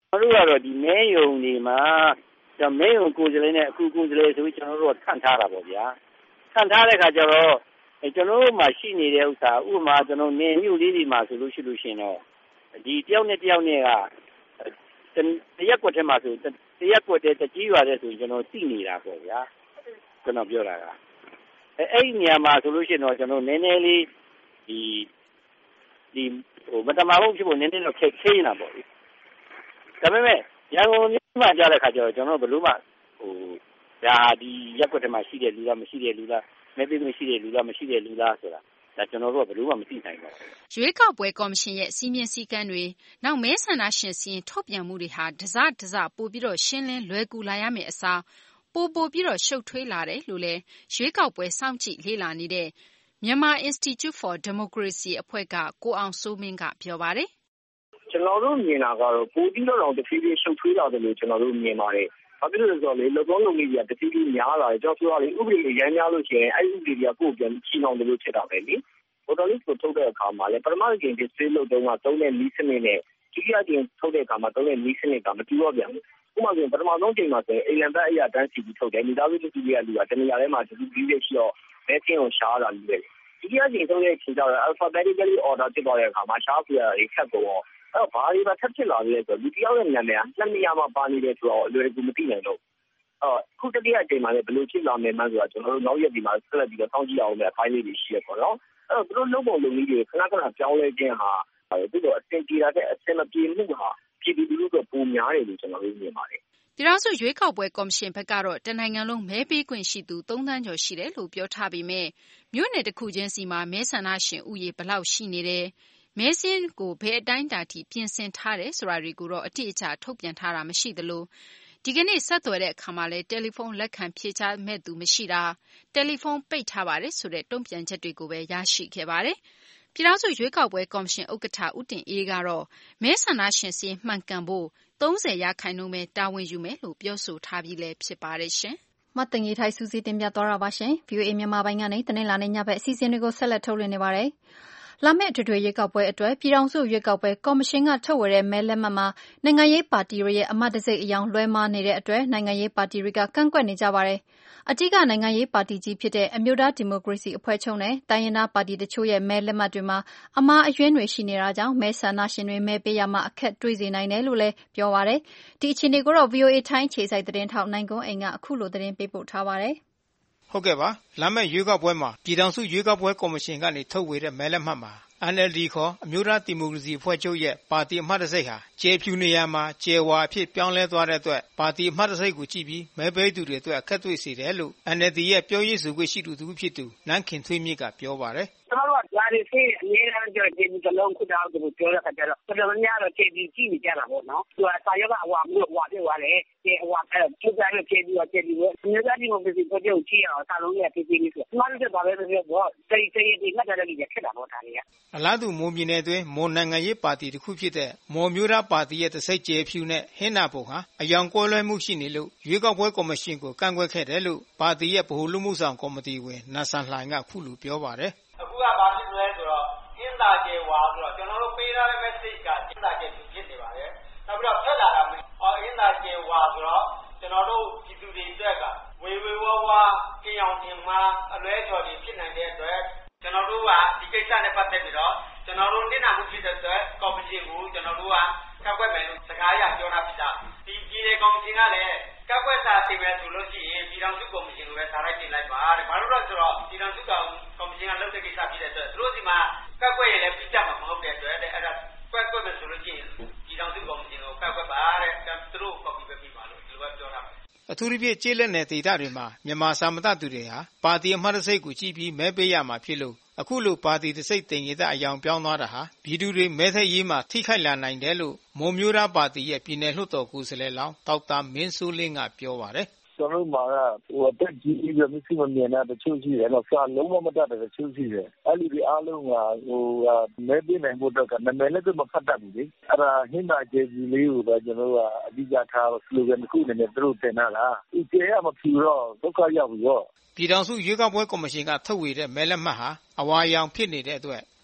တို့ကတော့ဒီမဲယုံနေမှာကျွန်တော်မဲယုံကိုယ်စားလှယ်နဲ့အခုကိုယ်စားလှယ်ဆိုပြီးကျွန်တော်တို့ကခန့်ထားတာပေါ့ဗျာခန့်ထားတဲ့ခါကျတော့ကျွန်တော်တို့မှာရှိနေတဲ့ဥစ္စာဥပမာကျွန်တော်နေမြို့လေးတွေမှာဆိုလို့ရှိလို့ရှိရင်တော့ဒီတယောက်နဲ့တယောက်နဲ့ကတရက်ကွက်ထဲမှာဆိုတရက်ကွက်တဲ့တကြီးရွာတဲ့ဆိုရင်ကျွန်တော်သိနေတာပေါ့ဗျာကျွန်တော်ပြောတာကအဲအဲ့ဒီနေရာမှာဆိုလို့ရှိရင်တော့ကျွန်တော်နည်းနည်းလေးဒီဒီဟိုမတမာဖို့ဖြစ်ဖို့နည်းနည်းတော့ခက်ခဲနေတာပေါ့ဒါပေမဲ့ရန်ကုန်မြို့မှာကြားတဲ့ခါကျတော့ကျွန်တော်ဘလို့မှဟိုဒါဒီရက်ကွက်ထဲမှာရှိတဲ့လူလားမရှိတဲ့လူလားမဲပေးမရှိတဲ့လူလားမရှိတဲ့လူလားဆိုတာဒါကျွန်တော်တို့ကဘလို့မှမသိနိုင်ပါဘူးရွေးကောက်ပွဲကော်မရှင်ရဲ့စီမင်းစည်းကမ်းတွေနောက်မဲဆန္ဒရှင်စီရင်ထုတ်ပြန်မှုတွေဟာတစတစပို့ပြီးတော့ရှင်းလင်းလွယ်ကူလာရမယ့်အစားပိုပိုပြီးတော့ရှုပ်ထွေးလာတယ်လို့လည်းရွေးကောက်ပွဲစောင့်ကြည့်လေ့လာနေတဲ့ Myanmar Institute for Democracy အဖွဲ့ကကိုအောင်စိုးမင်းကပြောပါတယ်ကျွန်တော်တို့မြင်တာကတော့ပိုပြီးတော့တဖြည်းဖြည်းရှုပ်ထွေးလာတယ်လို့ကျွန်တော်တို့မြင်ပါတယ်ဘာဖြစ်လို့လဲဆိုတော့လေလုံလုံးလုံးကြီးကတဖြည်းဖြည်းများလာတယ်ကျွန်တော်ပြောရလေဥပဒေတွေရမ်းများလို့ရှိရင်အဲ့ဒီဥပဒေတွေကကိုယ်ပြန်ချီနှောင်တယ်လို့ဖြစ်တာပဲလေဟိုတော်လေးကိုထုတ်တဲ့အခါမှာလေပထမကြိမ် display လုပ်တော့ကသုံးတဲ့မီးစနစ်နဲ့ဒုတိယကြိမ်ထုတ်တဲ့အခါမှာသုံးတဲ့မီးစနစ်ကမတူတော့ပြန်ဘူးဥပမာဆိုရင်ပထမဆုံးကြိမ်မှာဆိုရင်အိမ်လန်ဘက်အရာတန်းစီပြီးထုတ်တယ်မိသားစုတူတွေကလူကတနေရာထဲမှာတူတူပြီးရရှိတော့ဘယ်ချင်းကိုရှားတာလူပဲဒုတိယကြိမ်ထုတ်တဲ့အချိန်ကျတော့ alphabetically order ဖြစ်သွားတဲ့အခါမှာရှားပြရတွေခက်ကုန်တော့အဲ့တော့ဘာတွေပါထပ်ဖြစ်လာလဲဆိုတော့ဒီတယောက်ရဲ့နာမည်ကနှစ်နေရာမှာပါနေတယ်ဆိုတော့အလွယ်ကူမသိနိုင်တော့အော်ခုတတိယအချိန်မှာလည်းဘယ်လိုဖြစ်လာမယ်မှန်းဆိုတာကျွန်တော်တို့နောက်ရက်ဒီမှာဆက်လက်ပြီးတော့စောင့်ကြည့်အောင်ပဲအပိုင်းလေးတွေရှိရပေါ့နော်အဲ့တော့သူတို့လုပ်ပုံလုပ်နည်းတွေခဏခဏပြောင်းလဲခြင်းဟာသူတို့အတင်ကြီးတာတဲ့အစင်မပြေမှုဟာပြည်သူလူထုကပုံများတယ်လို့ကျွန်တော်တို့မြင်ပါတယ်ပြည်ထောင်စုရွေးကောက်ပွဲကော်မရှင်ဘက်ကတော့တနိုင်ငံလုံးမဲပေးခွင့်ရှိသူသုံးသန်းကျော်ရှိတယ်လို့ပြောထားပေမဲ့မြို့နယ်တစ်ခုချင်းစီမှာမဲဆန္ဒရှင်ဥယေဘယ်လောက်ရှိနေတယ်မဲစင်းကိုဘယ်အတိုင်းအတာထိပြင်ဆင်ထားတယ်ဆိုတာတွေကိုတော့အတိအကျထုတ်ပြန်ထားတာမရှိသလိုဒီကနေ့ဆက်သွယ်တဲ့အခါမှာလဲတယ်လီဖုန်းလက်ခံဖြေချမဲ့သူမရှိတာတယ်လီဖုန်းပိတ်ထားပါတယ်ဆိုတဲ့တုံ့ပြန်ချက်တွေကိုပဲရရှိခဲ့ပါတယ်ပြည်ထောင်စုရွေးကောက်ပွဲကော်မရှင်ဥက္ကဋ္ဌဦးတင်အေးကတော့မဲဆန္ဒရှင်စီမှန်ကန်ဖို့သုံးဆယ်ရာခိုင်နှုန်းပဲတာဝန်ယူမယ်လို့ပြောဆိုထားပြီးလဲဖြစ်ပါတယ်ရှင်။မှတ်တင်ရေးထိုက်စူးစီးတင်ပြသွားတာပါရှင်။ V O A မြန်မာပိုင်းကနေတနင်္လာနေ့ညဘက်အစီအစဉ်တွေကိုဆက်လက်ထုတ်လွှင့်နေပါတယ်။လာမယ့်အထွေထွေရွေးကောက်ပွဲအတွက်ပြည်ထောင်စုရွေးကောက်ပွဲကော်မရှင်ကထုတ်ဝေတဲ့မဲလက်မှတ်မှာနိုင်ငံရေးပါတီတွေရဲ့အမတ်တံဆိပ်အရောင်လွှဲမှားနေတဲ့အတွက်နိုင်ငံရေးပါတီတွေကကန့်ကွက်နေကြပါတယ်။အဓိကနိုင်ငံရေးပါတီကြီးဖြစ်တဲ့အမျိုးသားဒီမိုကရေစီအဖွဲ့ချုပ်နဲ့တိုင်းရင်းသားပါတီတချို့ရဲ့မဲလက်မှတ်တွေမှာအမှားအယွင်းတွေရှိနေတာကြောင့်မဲဆန္ဒရှင်တွေမဲပေးရမှာအခက်တွေ့စေနိုင်တယ်လို့လည်းပြောပါတယ်။ဒီအခြေအနေကိုတော့ V O A ထိုင်းခြေစိုက်သတင်းထောက်နိုင်ကွန်းအိမ်ကအခုလိုသတင်းပေးပို့ထားပါတယ်။ဟုတ်ကဲ့ပါ။လာမယ့်ရွေးကောက်ပွဲမှာပြည်ထောင်စုရွေးကောက်ပွဲကော်မရှင်ကနေထုတ်ဝေတဲ့မဲလက်မှတ်မှာN L D ခေါ်အမျိုးသားဒီမိုကရေစီအဖွဲ့ချုပ်ရဲ့ပါတီအမှတ်တံဆိပ်ဟာကျဲဖြူနေရာမှာကျဲဝါအဖြစ်ပြောင်းလဲသွားတဲ့အတွက်ပါတီအမှတ်တံဆိပ်ကိုကြည့်ပြီးမဲပေးသူတွေအတွက်အခက်တွေ့စေတယ်လို့ N L D ရဲ့ပြောရေးဆိုခွင့်ရှိသူတူဖြစ်သူနန်းခင်ထွေးမြင့်ကပြောပါတယ်။ကျွန်တော်တို့ကလာနေသေးအများအားကြောင့်ဒီကလုံးခုတောက်ကိုပြောရတဲ့အခါကျတော့တော်တော်များများတော့ခြေပြီးကြည့်နေကြတာပေါ့နော်။သူကစာရွက်ကအဝါမျိုးဝါပြသွားတယ်။ဒီအဝါအဲထုတ်ကြတဲ့ခြေပြီးတော့ခြေပြီးတော့အမျိုးသားဒီမိုကရေစီအဖွဲ့ချုပ်ကြည့်အောင်စာလုံးနဲ့ဖြည်းဖြည်းလေးဆို။ကျွန်တော်တို့ကဘာပဲပြောပြောတိတ်တိတ်ဒီမှတ်တယ်လည်းခက်တာပေါ့ဒါတွေက။အလားတူမွန်ပြည်နယ်အတွင်းမွန်နိုင်ငံရေးပါတီတစ်ခုဖြစ်တဲ့မော်မျိုးသားပါတီရဲ့တဆိပ်ကျဲဖြူနဲ့ဟင်းနာပုံဟာအယောင်ကွဲလွဲမှုရှိနေလို့ရွေးကောက်ပွဲကော်မရှင်ကိုကန့်ကွက်ခဲ့တယ်လို့ပါတီရဲ့ဗဟိုလူမှုဆောင်ကော်မတီဝင်နာဆန်လှိုင်ကခုလိုပြောပါတယ်။အခုကဘာဖြစ်လဲဆိုတော့ဟင်းသာကျဲဝါဆိုတော့ကျွန်တော်တို့ပေးထားတဲ့ message ကဟင်းသာကျဲဖြူဖြစ်နေပါတယ်။နောက်ပြီးတော့ဆက်လာတာမဟုတ်ဟင်းသာကျဲဝါဆိုတော့ကျွန်တော်တို့ပြည်သူတွေအတွက်ကဝေဝေဝါဝါကြောင်တင်မှာအလွဲချော်တွေဖြစ်နိုင်တဲ့အတွက်ကျွန်တော်တို့ကဒီကိစ္စနဲ့ပတ်သက်ပြီးတော့ကျွန်တော်တို့နေ့နာမှုဖြစ်တဲ့အတွက်ကော်မရှင်ကိုကျွန်တော်တို့ကကောက်ွက်မယ်လို့စကားရပြောတာဖြစ်တာဒီပြည်နယ်ကော်မရှင်ကလည်းကောက်ွက်စာတင်မယ်ဆိုလို့ရှိရင်ပြည်ထောင်စုကော်မရှင်ကိုပဲစာရိုက်တင်လိုက်ပါတဲ့ဘာလို့လဲဆိုတော့ပြည်ထောင်စုကော်မရှင်ကလုပ်တဲ့ကိစ္စဖြစ်တဲ့အတွက်သူတို့ဒီမှာကောက်ွက်ရလည်းပြကြမှာမဟုတ်တဲ့အတွက်အဲ့ဒါကွက်ကွက်မယ်ဆိုလို့ရှိရင်ပြည်ထောင်စုကော်မရှင်ကိုကောက်ွက်ပါတဲ့သူတို့ကော်ပီပဲပြီးပါလို့ဒီလိုပဲပြောတာအထူးသဖြင့်ကျေးလက်နယ်ဒေသတွေမှာမြန်မာစာမတတ်သူတွေဟာပါတီအမှတ်တံဆိပ်ကိုကြည့်ပြီးမဲပေးရမှာဖြစ်လို့အခုလိုပါတီတံဆိပ်တင်ရတဲ့အယောင်ပြောင်းသွားတာဟာပြည်သူတွေမဲထက်ရေးမှာထိခိုက်လာနိုင်တယ်လို့မွန်မျိုးသားပါတီရဲ့ပြည်နယ်လွှတ်တော်ကိုယ်စားလှယ်လောင်းဒေါက်တာမင်းစိုးလင်းကပြောပါတယ်ကျွန်တော်မှာဟိုတက်ကြီးပြီးမရှိမမြင်တဲ့တချို့ရှိတယ်တော့စာလုံးဝမတတ်တဲ့တချို့ရှိတယ်အဲ့ဒီဒီအားလုံးကဟိုမဲပေးနိုင်ဖို့တော့ကနာမည်လည်းမဖတ်တတ်ဘူးလေအဲ့ဒါဟင်းသာကျဲကြီးလေးကိုပဲကျွန်တော်ကအဓိကထားစလိုဂန်တစ်ခုနဲ့သူတို့တင်လာတာဒီကျဲရမဖြူတော့ဒုက္ခရောက်ပြီးတော့ပြည်ထောင်စုရွေးကောက်ပွဲကော်မရှင်ကထုတ်ဝေတဲ့မဲလက်မှတ်ဟာအဝါရောင်ဖြစ်နေတဲ့အတွက်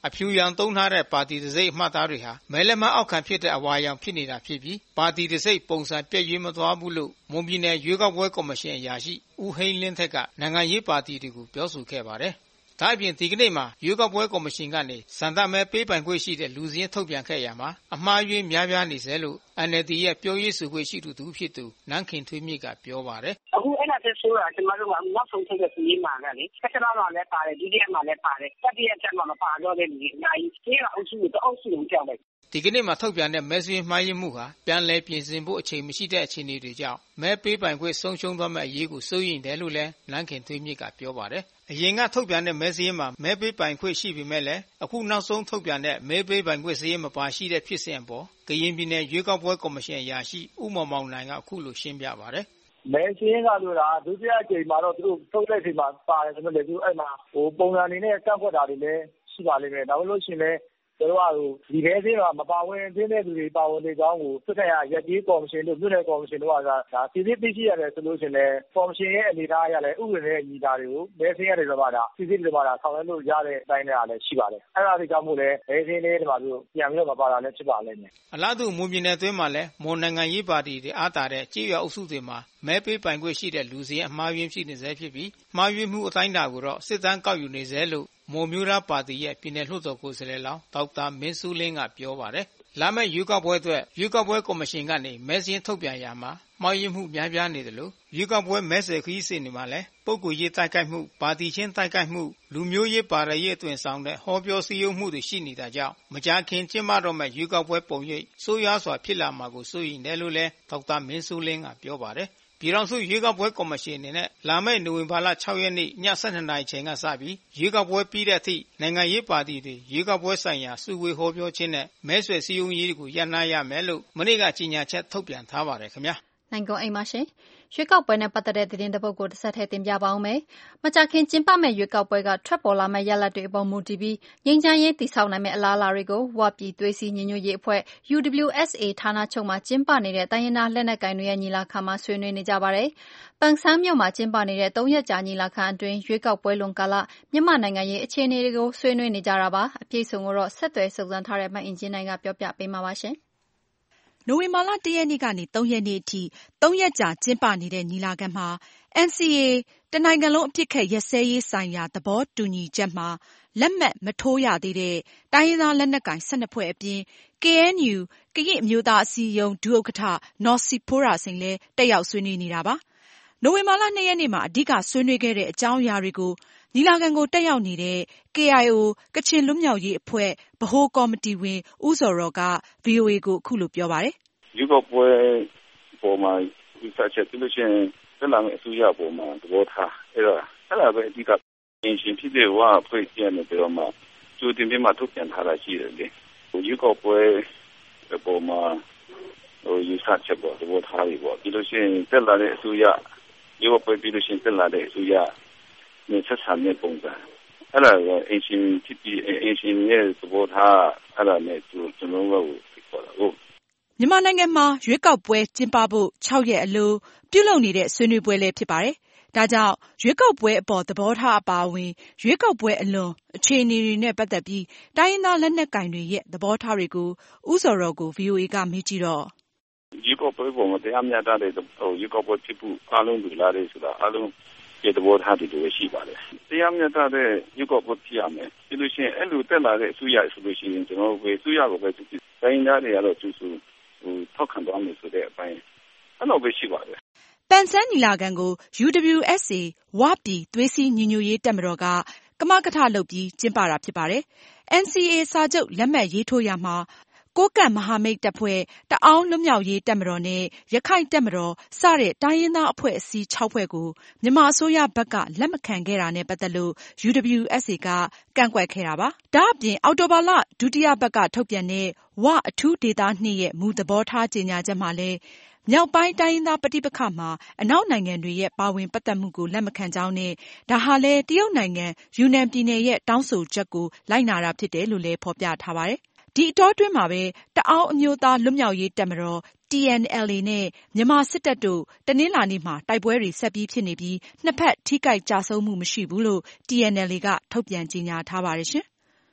အဖြူရောင်သုံးထားတဲ့ပါတီတစိမ့်အမှတ်သားတွေဟာမဲလက်မှတ်အောက်ခံဖြစ်တဲ့အဝါရောင်ဖြစ်နေတာဖြစ်ပြီးပါတီတစိမ့်ပုံစံပြည့်ရွေးမသွားဘူးလို့မွန်ပြည်နယ်ရွေးကောက်ပွဲကော်မရှင်အရာရှိဦးဟိန်းလင်းထက်ကနိုင်ငံရေးပါတီတွေကိုပြောဆိုခဲ့ပါတယ်။ဒါအပြင်ဒီကနေ့မှာရွေးကောက်ပွဲကော်မရှင်ကနေစံတမဲပေးပိုင်ခွင့်ရှိတဲ့လူစည်းထုတ်ပြန်ခဲ့ရမှာအမှားယွင်းများပြားနေစေလို့ N L D ရဲ့ပြောရေးဆိုခွင့်ရှိသူသူဖြစ်သူနန်းခင်ထွေးမြင့်ကပြောပါတယ်။အခုအဲ့ဒါတက်ဆိုတာကျွန်တော်တို့ကနောက်ဆုံးထုတ်တဲ့စီးရင်မှာကလေတစ်ခါတော့လည်းပါတယ်ဒုတိယမှာလည်းပါတယ်တတိယချက်မှာမပါတော့တဲ့လူတွေအများကြီးဒီကအုပ်စုတွေအုပ်စုလုံးကြောက်လိုက်ဒီကနေ့မှာထုတ်ပြန်တဲ့မဲဆွေးမှားယွင်းမှုဟာပြန်လည်ပြင်ဆင်ဖို့အချိန်မရှိတဲ့အခြေအနေတွေကြောင့်မဲပေးပိုင်ခွင့်ဆုံးရှုံးသွားမယ့်အရေးကိုစိုးရိမ်တယ်လို့လည်းနန်းခင်ထွေးမြင့်ကပြောပါတယ်။အရင်ကထုတ်ပြန်တဲ့မဲစည်းမှာမဲပေးပိုင်ခွင့်ရှိပေမဲ့လည်းအခုနောက်ဆုံးထုတ်ပြန်တဲ့မဲပေးပိုင်ခွင့်စည်းမပါရှိတဲ့ဖြစ်စဉ်အပေါ်ကရင်ပြည်နယ်ရွေးကောက်ပွဲကော်မရှင်အရာရှိဦးမောင်မောင်နိုင်ကအခုလိုရှင်းပြပါတယ်။မဲစည်းကလို့လားဒုတိယအကြိမ်မှာတော့သူတို့ထုတ်တဲ့အချိန်မှာပါတယ်ဆိုတော့လေသူအဲ့မှာဟိုပုံစံအနေနဲ့ကန့်ကွက်တာတွေလည်းရှိပါလိမ့်မယ်။ဒါလို့ရှိရင်လည်းကျွန်တော်တို့ဒီမဲစည်းမှာမပါဝင်သေးတဲ့သူတွေပါဝင်နေကြောင်းကိုသက်ဆိုင်ရာရပ်ကျေးကော်မရှင်တို့မြို့နယ်ကော်မရှင်တို့ကဒါပြည်သူ့သိရှိရတယ်ဆိုလို့ရှိရင်လည်းကော်မရှင်ရဲ့အနေအထားအရလည်းဥပဒေနဲ့ညီတာတွေကိုမဲစည်းရတယ်ဆိုတော့ဒါပြည်သူ့တွေမှာဆောင်ရွက်လို့ရတဲ့အတိုင်းလည်းလည်းရှိပါတယ်အဲ့ဒါတွေကြောင့်မို့လဲမဲစည်းလေးတွေမှာတို့ပြန်ပြီးတော့မပါတာလည်းဖြစ်ပါလိမ့်မယ်အလားတူမွန်ပြည်နယ်အတွင်းမှာလည်းမွန်နိုင်ငံရေးပါတီတွေအားတာတဲ့ကြေးရွာအုပ်စုတွေမှာမဲပေးပိုင်ခွင့်ရှိတဲ့လူစည်းအမှားယွင်းဖြစ်နေစေဖြစ်ပြီးမှားယွင်းမှုအတိုင်းအတာကိုတော့စစ်တမ်းကောက်ယူနေစေလို့မွန်မျိုးသားပါတီရဲ့ပြည်နယ်လွှတ်တော်ကိုယ်စားလှယ်လောင်းဒေါက်တာမင်းစုလင်းကပြောပါတယ်။လာမယ့်ရွေးကောက်ပွဲအတွက်ရွေးကောက်ပွဲကော်မရှင်ကနေမဲစင်းထုတ်ပြန်ရမှာမှားယွင်းမှုများပြားနေတယ်လို့ရွေးကောက်ပွဲမဲဆယ်ခရီးစဉ်တွေမှာလည်းပုဂ္ဂိုလ်ရေးတိုက်ခိုက်မှုပါတီချင်းတိုက်ခိုက်မှုလူမျိုးရေးပါရရေးအတွင်ဆောင်တဲ့ဟောပြောစည်းရုံးမှုတွေရှိနေတာကြောင့်မကြာခင်ကျင်းပတော့မယ့်ရွေးကောက်ပွဲပုံရိပ်ဆိုးရွားစွာဖြစ်လာမှာကိုစိုးရိမ်တယ်လို့လည်းဒေါက်တာမင်းစုလင်းကပြောပါတယ်။ပြည်ထောင်စုရွေးကောက်ပွဲကော်မရှင်အနေနဲ့လာမယ့်နိုဝင်ဘာလ၆ရက်နေ့ည၁၂နာရီချိန်ကစပြီးရွေးကောက်ပွဲပြီးတဲ့အထိနိုင်ငံရေးပါတီတွေရွေးကောက်ပွဲဆိုင်ရာစုဝေးဟောပြောခြင်းနဲ့မဲဆွယ်စည်းရုံးရေးတွေကိုရပ်နားရမယ်လို့မနေ့ကကြေညာချက်ထုတ်ပြန်ထားပါတယ်ခင်ဗျာ။နိုင်ကုန်အိမ်ပါရှင်။ရွေးကောက်ပွဲနဲ့ပတ်သက်တဲ့သတင်းတစ်ပုဒ်ကိုတစ်ဆက်တည်းတင်ပြပါဦးမယ်။မကြာခင်ကျင်းပမယ့်ရွေးကောက်ပွဲကထွက်ပေါ်လာမယ့်ရလဒ်တွေအပေါ်မူတည်ပြီးငြိမ်းချမ်းရေးတည်ဆောက်နိုင်မယ့်အလားအလာတွေကိုဝပြည်သွေးစည်းညီညွတ်ရေးအဖွဲ့ U W S A ဌာနချုပ်မှာကျင်းပနေတဲ့တိုင်းရင်းသားလက်နက်ကိုင်တွေရဲ့ညီလာခံမှာဆွေးနွေးနေကြပါတယ်။ပန်ဆန်းမြို့မှာကျင်းပနေတဲ့သုံးရက်ကြာညီလာခံအတွင်းရွေးကောက်ပွဲလွန်ကာလမြန်မာနိုင်ငံရေးအခြေအနေတွေကိုဆွေးနွေးနေကြတာပါ။အပြည့်အစုံကိုတော့ဆက်သွယ်စုံစမ်းထားတဲ့မအင်ဂျင်နိုင်ကပြောပြပေးမှာပါရှင်။နိုဝင်ဘာလ၁ရက်နေ့ကနေ၃ရက်နေ့အထိသုံးရက်ကြာကျင်းပနေတဲ့ညီလာခံမှာ N C A တနိုင်ငံလုံးအပစ်အခတ်ရပ်စဲရေးဆိုင်ရာသဘောတူညီချက်မှာလက်မှတ်မထိုးရသေးတဲ့တိုင်းရင်းသားလက်နက်ကိုင်၁၂ဖွဲ့အပြင် K N U ကရင်အမျိုးသားအစည်းအရုံးဒုဥက္ကဋ္ဌနော်စီဖိုးရာစိန်လည်းတက်ရောက်ဆွေးနွေးနေတာပါ။နိုဝင်ဘာလ၂ရက်နေ့မှာအဓိကဆွေးနွေးခဲ့တဲ့အကြောင်းအရာတွေကိုညီလာခံကိုတက်ရောက်နေတဲ့ K I O ကချင်လွတ်မြောက်ရေးအဖွဲ့ဗဟိုကော်မတီဝင်ဦးဇော်ရော်က ဗွီအိုအေကိုအခုလိုပြောပါတယ်။ရွေးကောက်ပွဲပေါ်မှာဒီစချက်ပြုလို့ရှိရင်တက်လာမယ့်အစိုးရပေါ်မှာသဘောထားအဲ့တော့အဲ့ဒါပဲအဓိကအင်ရှင်ဖြစ်တဲ့ဝါဖွဲ့စည်းနေပြီးတော့မှကျိုးတင်ပြမှထုတ်ပြန်ထားတာရှိတယ်လေ။ရွေးကောက်ပွဲပေါ်မှာဟိုယူဆချက်ပေါ်သဘောထားတွေပေါ့ပြီးလို့ရှိရင်တက်လာတဲ့အစိုးရရွေးကောက်ပွဲပြီးလို့ရှိရင်တက်လာတဲ့အစိုးရနဲ့ဆက်ဆံတဲ့ပုံစံအဲ့ဒါကအင်ရှင်ဖြစ်ပြီးအင်ရှင်ရဲ့သဘောထားအဲ့ဒါနဲ့ကျွန်တော်တို့ပြောတာဟုတ်မြန်မာနိုင်ငံမှာရွေးကောက်ပွဲကျင်းပဖို့၆ရက်အလိုပြုလုပ်နေတဲ့ဆွေးနွေးပွဲလည်းဖြစ်ပါတယ်။ဒါကြောင့်ရွေးကောက်ပွဲအပေါ်သဘောထားအပါအဝင်ရွေးကောက်ပွဲအလွန်အခြေအနေတွေနဲ့ပတ်သက်ပြီးတိုင်းရင်းသားလက်နက်ကိုင်တွေရဲ့သဘောထားတွေကိုဦးစော်ရော်ကို ဗွီအိုအေကမေးကြည့်တော့ရွေးကောက်ပွဲပေါ်မှာတရားမျှတတဲ့ရွေးကောက်ပွဲဖြစ်ဖို့အားလုံးလူလာတယ်ဆိုတာအားလုံးရဲ့သဘောထားတွေလည်းရှိပါတယ်။တရားမျှတတဲ့ရွေးကောက်ပွဲဖြစ်ရမယ်။ပြီးလို့ရှိရင်အဲ့လိုတက်လာတဲ့အစိုးရဆိုလို့ရှိရင်ကျွန်တော်တို့ပဲအစိုးရကိုပဲသူတိုင်းသားတွေကတော့သူစုထောက်ခံသွားမယ်ဆိုတဲ့အပိုင်းအဲ့လိုပဲရှိပါတယ်။ပန်ဆန်းညီလာခံကို U W S A ဝပြည်သွေးစည်းညီညွတ်ရေးတပ်မတော်ကကမကထလုပ်ပြီးကျင်းပတာဖြစ်ပါတယ်။ N C A စာချုပ်လက်မှတ်ရေးထိုးရမှာကိုးကန့်မဟာမိတ်တပ်ဖွဲ့တအောင်းလွတ်မြောက်ရေးတပ်မတော်နဲ့ရခိုင်တပ်မတော်စတဲ့တိုင်းရင်းသားအဖွဲ့အစည်း၆ဖွဲ့ကိုမြန်မာအစိုးရဘက်ကလက်မခံခဲ့တာနဲ့ပတ်သက်လို့ U W S A ကကန့်ကွက်ခဲ့တာပါ။ဒါအပြင်အောက်တိုဘာလဒုတိယပတ်ကထုတ်ပြန်တဲ့ဝအထူးဒေသနှစ်ရဲ့မူသဘောထားကြေညာချက်မှာလည်းမြောက်ပိုင်းတိုင်းရင်းသားပဋိပက္ခမှာအနောက်နိုင်ငံတွေရဲ့ပါဝင်ပတ်သက်မှုကိုလက်မခံကြောင်းနဲ့ဒါဟာလည်းတရုတ်နိုင်ငံယူနန်ပြည်နယ်ရဲ့တောင်းဆိုချက်ကိုလိုက်နာတာဖြစ်တယ်လို့လည်းဖော်ပြထားပါတယ်။ဒီအတောအတွင်းမှာပဲတအောင်းအမျိုးသားလွတ်မြောက်ရေးတပ်မတော် T N L A နဲ့မြန်မာစစ်တပ်တို့တနင်္လာနေ့မှာတိုက်ပွဲတွေဆက်ပြီးဖြစ်နေပြီးနှစ်ဖက်ထိခိုက်ကျဆုံးမှုမရှိဘူးလို့ T N L A ကထုတ်ပြန်ကြေညာထားပါတယ်ရှင်။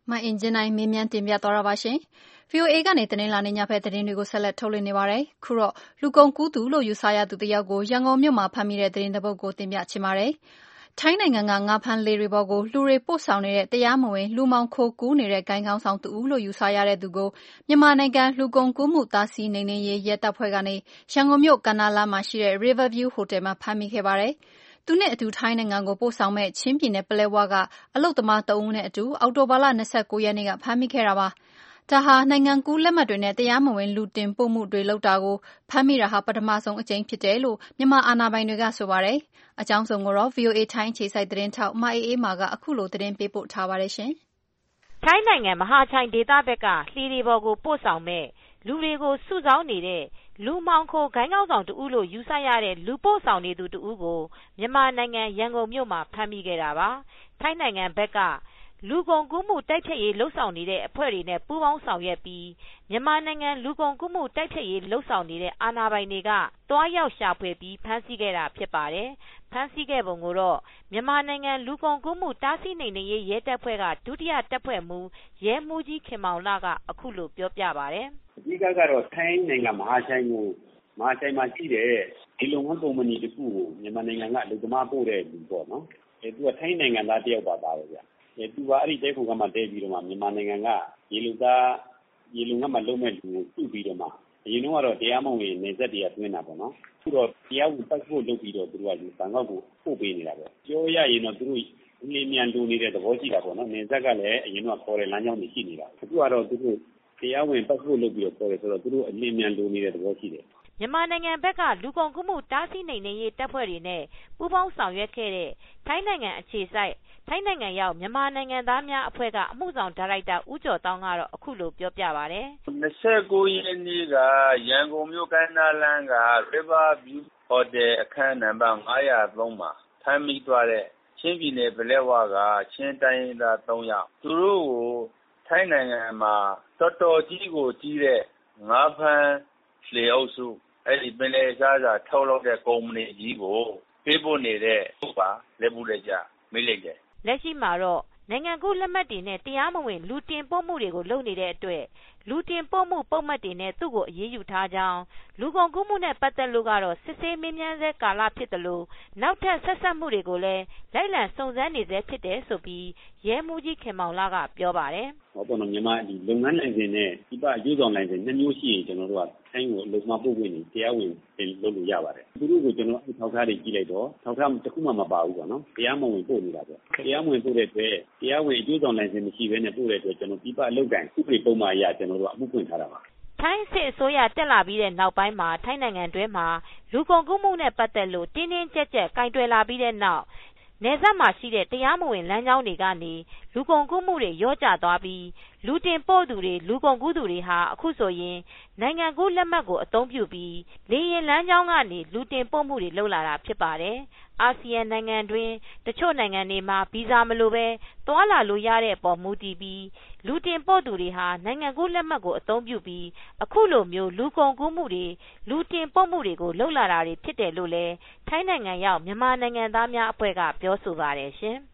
မအင်ဂျင်နိုင်မေးမြန်းတင်ပြသွားတာပါရှင်။ ဗွီအိုအေကနေသတင်းလာနေညဖက်သတင်းတွေကိုဆက်လက်ထုတ်လွှင့်နေပါတယ်။ခုတော့လူကုန်ကူးသူလို့ယူဆရသူတယောက်ကိုရန်ကုန်မြို့မှာဖမ်းမိတဲ့သတင်းတစ်ပုဒ်ကိုတင်ပြချင်ပါတယ်။ထိုင်းနိုင်ငံကငါးဖမ်းလေတွေပေါ်ကိုလူတွေပို့ဆောင်နေတဲ့တရားမဝင်လူမောင်ခိုကူးနေတဲ့ဂိုဏ်းကောင်းဆောင်သူလို့ယူဆရတဲ့သူကိုမြန်မာနိုင်ငံလူကုန်ကူးမှုတားဆီးနှိမ်နင်းရေးရဲတပ်ဖွဲ့ကနေရန်ကုန်မြို့ကန္နာလမ်းမှာရှိတဲ့ Riverview Hotel မှာဖမ်းမိခဲ့ပါတယ်။သူနဲ့အတူထိုင်းနိုင်ငံကိုပို့ဆောင်မဲ့ချင်းပြည်နယ်ပလဲဝကအလုပ်သမားတဦးနဲ့အတူအောက်တိုဘာလ၂၉ရက်နေ့ကဖမ်းမိခဲ့တာပါ။ဒါဟာနိုင်ငံကူးလက်မှတ်တွေနဲ့တရားမဝင်လူတင်ပို့မှုတွေလုပ်တာကိုဖမ်းမိတာဟာပထမဆုံးအကြိမ်ဖြစ်တယ်လို့မြန်မာအာဏာပိုင်တွေကဆိုပါတယ်။အကြောင်းစုံကိုတော့ ဗွီအိုအေထိုင်းအခြေစိုက်သတင်းထောက်မအေးအေးမာကအခုလိုသတင်းပေးပို့ထားပါတယ်ရှင်။ထိုင်းနိုင်ငံမဟာချိုင်ဒေသဘက်ကလှေတွေပေါ်ကိုပို့ဆောင်မဲ့လူတွေကိုစုဆောင်းနေတဲ့လူမောင်ခိုဂိုဏ်းကောင်းဆောင်တဦးလို့ယူဆရတဲ့လူပို့ဆောင်နေသူတဦးကိုမြန်မာနိုင်ငံရန်ကုန်မြို့မှာဖမ်းမိခဲ့တာပါ။ထိုင်းနိုင်ငံဘက်ကလူကုန်ကူးမှုတိုက်ဖျက်ရေးလှုပ်ဆောင်နေတဲ့အဖွဲ့တွေနဲ့ပူးပေါင်းဆောင်ရွက်ပြီးမြန်မာနိုင်ငံလူကုန်ကူးမှုတိုက်ဖျက်ရေးလှုပ်ဆောင်နေတဲ့အာဏာပိုင်တွေကတွားရောက်ရှာဖွေပြီးဖမ်းဆီးခဲ့တာဖြစ်ပါတယ်။ဖမ်းဆီးခဲ့ပုံကိုတော့မြန်မာနိုင်ငံလူကုန်ကူးမှုတားဆီးနှိမ်နင်းရေးရဲတပ်ဖွဲ့ကဒုတိယတပ်ဖွဲ့မှူးရဲမှူးကြီးခင်မောင်လကအခုလိုပြောပြပါတယ်။အဓိကကတော့ထိုင်းနိုင်ငံမဟာချိုင်ကိုမဟာချိုင်မှာရှိတဲ့ဒီလုပ်ငန်းကုမ္ပဏီတစ်ခုကိုမြန်မာနိုင်ငံကအလုပ်သမားပို့တဲ့လူပေါ့နော်။အဲသူကထိုင်းနိုင်ငံသားတယောက်ပါပါတယ်ဗျ။အဲသူကအဲ့ဒီတဲခုကမှတဲပြီးတော့မှမြန်မာနိုင်ငံကရေလူသားရေလုံကမှလုံးမဲ့လူကိုပြုပြီးတော့မှအရင်တော့တရားမဝင်နေဆက်တရားတွင်းတာပေါ့နော်အခုတော့တရားဝင်ပတ်ဖို့လုပ်ပြီးတော့သူတို့ကဒီဘန်ကောက်ကိုပို့ပေးနေတာပဲပြောရရင်တော့သူတို့လင်းမြန်တူနေတဲ့သဘောရှိတာပေါ့နော်နေဆက်ကလည်းအရင်တော့ခေါ်တဲ့လမ်းကြောင်းတွေရှိနေတာအခုကတော့သူတို့တရားဝင်ပတ်ဖို့လုပ်ပြီးတော့ခေါ်တယ်ဆိုတော့သူတို့အလင်းမြန်တူနေတဲ့သဘောရှိတယ်မြန်မာနိုင်ငံဘက်ကလူကုန်ကူးမှုတားဆီးနှိမ်နင်းရေးတပ်ဖွဲ့တွေနဲ့ပူးပေါင်းဆောင်ရွက်ခဲ့တဲ့ထိုင်းနိုင်ငံအခြေစိုက်ထိုင်းနိုင်ငံရောက်မြန်မာနိုင်ငံသားများအဖွဲ့ကအမှုဆောင်ဒါရိုက်တာဦးကျော်တောင်းကတော့အခုလိုပြောပြပါတယ်။၂၉ရက်နေ့ကရန်ကုန်မြို့ကမ်းနားလမ်းက River View Hotel အခန်းနံပါတ်၅၀၃မှာဖမ်းမိသွားတဲ့ချင်းပြည်နယ်ပလဲဝကချင်းတိုင်းရင်းသား၃ယောက်သူတို့ကိုထိုင်းနိုင်ငံမှာတော်တော်ကြီးကိုကြီးတဲ့ငါးဖမ်းလေအုပ်စုအဲ့ဒီပင်လယ်စားစာထုတ်လုပ်တဲ့ကုမ္ပဏီကြီးကိုပေးပို့နေတဲ့ဥပ္ပါလက်မှုလက်ကြမိလိုက်တယ်လက်ရှိမှာတော့နိုင်ငံကူးလက်မှတ်တွေနဲ့တရားမဝင်လူတင်ပို့မှုတွေကိုလုပ်နေတဲ့အတွက်လူတင်ပို့မှုပုံမှန်တွေနဲ့သူ့ကိုအရေးယူထားကြောင်းလူကုန်ကူးမှုနဲ့ပတ်သက်လို့ကတော့စစ်ဆေးမင်းမြန်းဆဲကာလဖြစ်တယ်လို့နောက်ထပ်ဆက်ဆက်မှုတွေကိုလည်းလိုက်လံစုံစမ်းနေဆဲဖြစ်တယ်ဆိုပြီးရဲမှူးကြီးခင်မောင်လကပြောပါတယ်ဟောပေါ်တော့မြန်မာဒီလုပ်ငန်းလိုင်စင်နဲ့ဒီပအကျိုးဆောင်လိုင်စင်နှစ်မျိုးရှိရင်ကျွန်တော်တို့ကတိုင်းကိုအလုပ်မပို့ဝင်နေတရားဝင်တင်လုပ်လို့ရပါတယ်သူတို့ကိုကျွန်တော်ထောက်ထားတွေကြည့်လိုက်တော့ထောက်ထားတစ်ခုမှမပါဘူးပေါ့နော်တရားမဝင်ပို့နေတာပေါ့တရားမဝင်ပို့တဲ့အတွက်တရားဝင်အကျိုးဆောင်လိုင်စင်မရှိဘဲနဲ့ပို့တဲ့အတွက်ကျွန်တော်ဒီပအလုပ်ကိုင်ဥပဒေပုံမှန်အရကျွန်တော်တို့အမှုဖွင့်ထားတာပါထိုင်းစစ်အစိုးရတက်လာပြီးတဲ့နောက်ပိုင်းမှာထိုင်းနိုင်ငံတွင်းမှာလူကုန်ကူးမှုနဲ့ပတ်သက်လို့တင်းတင်းကြပ်ကြပ်ကင်တွယ်လာပြီးတဲ့နောက်နယ်စပ်မှာရှိတဲ့တရားမဝင်လမ်းကြောင်းတွေကနေလူကုန်ကူးမှုတွေရော့ကျသွားပြီးလူတင်ပို့သူတွေလူကုန်ကူးသူတွေဟာအခုဆိုရင်နိုင်ငံကူးလက်မှတ်ကိုအသုံးပြုပြီးလေယာဉ်လမ်းကြောင်းကနေလူတင်ပို့မှုတွေလုပ်လာတာဖြစ်ပါတယ်။အာဆီယံနိုင်ငံတွင်းတချို့နိုင်ငံတွေမှာဗီဇာမလိုပဲသွားလာလို့ရတဲ့အပေါ်မူတည်ပြီးလူတင်ပို့သူတွေဟာနိုင်ငံကူးလက်မှတ်ကိုအသုံးပြုပြီးအခုလိုမျိုးလူကုန်ကူးမှုတွေလူတင်ပို့မှုတွေကိုလုပ်လာတာတွေဖြစ်တယ်လို့လည်းထိုင်းနိုင်ငံရောက်မြန်မာနိုင်ငံသားများအဖွဲ့ကပြောဆိုပါတယ်ရှင်။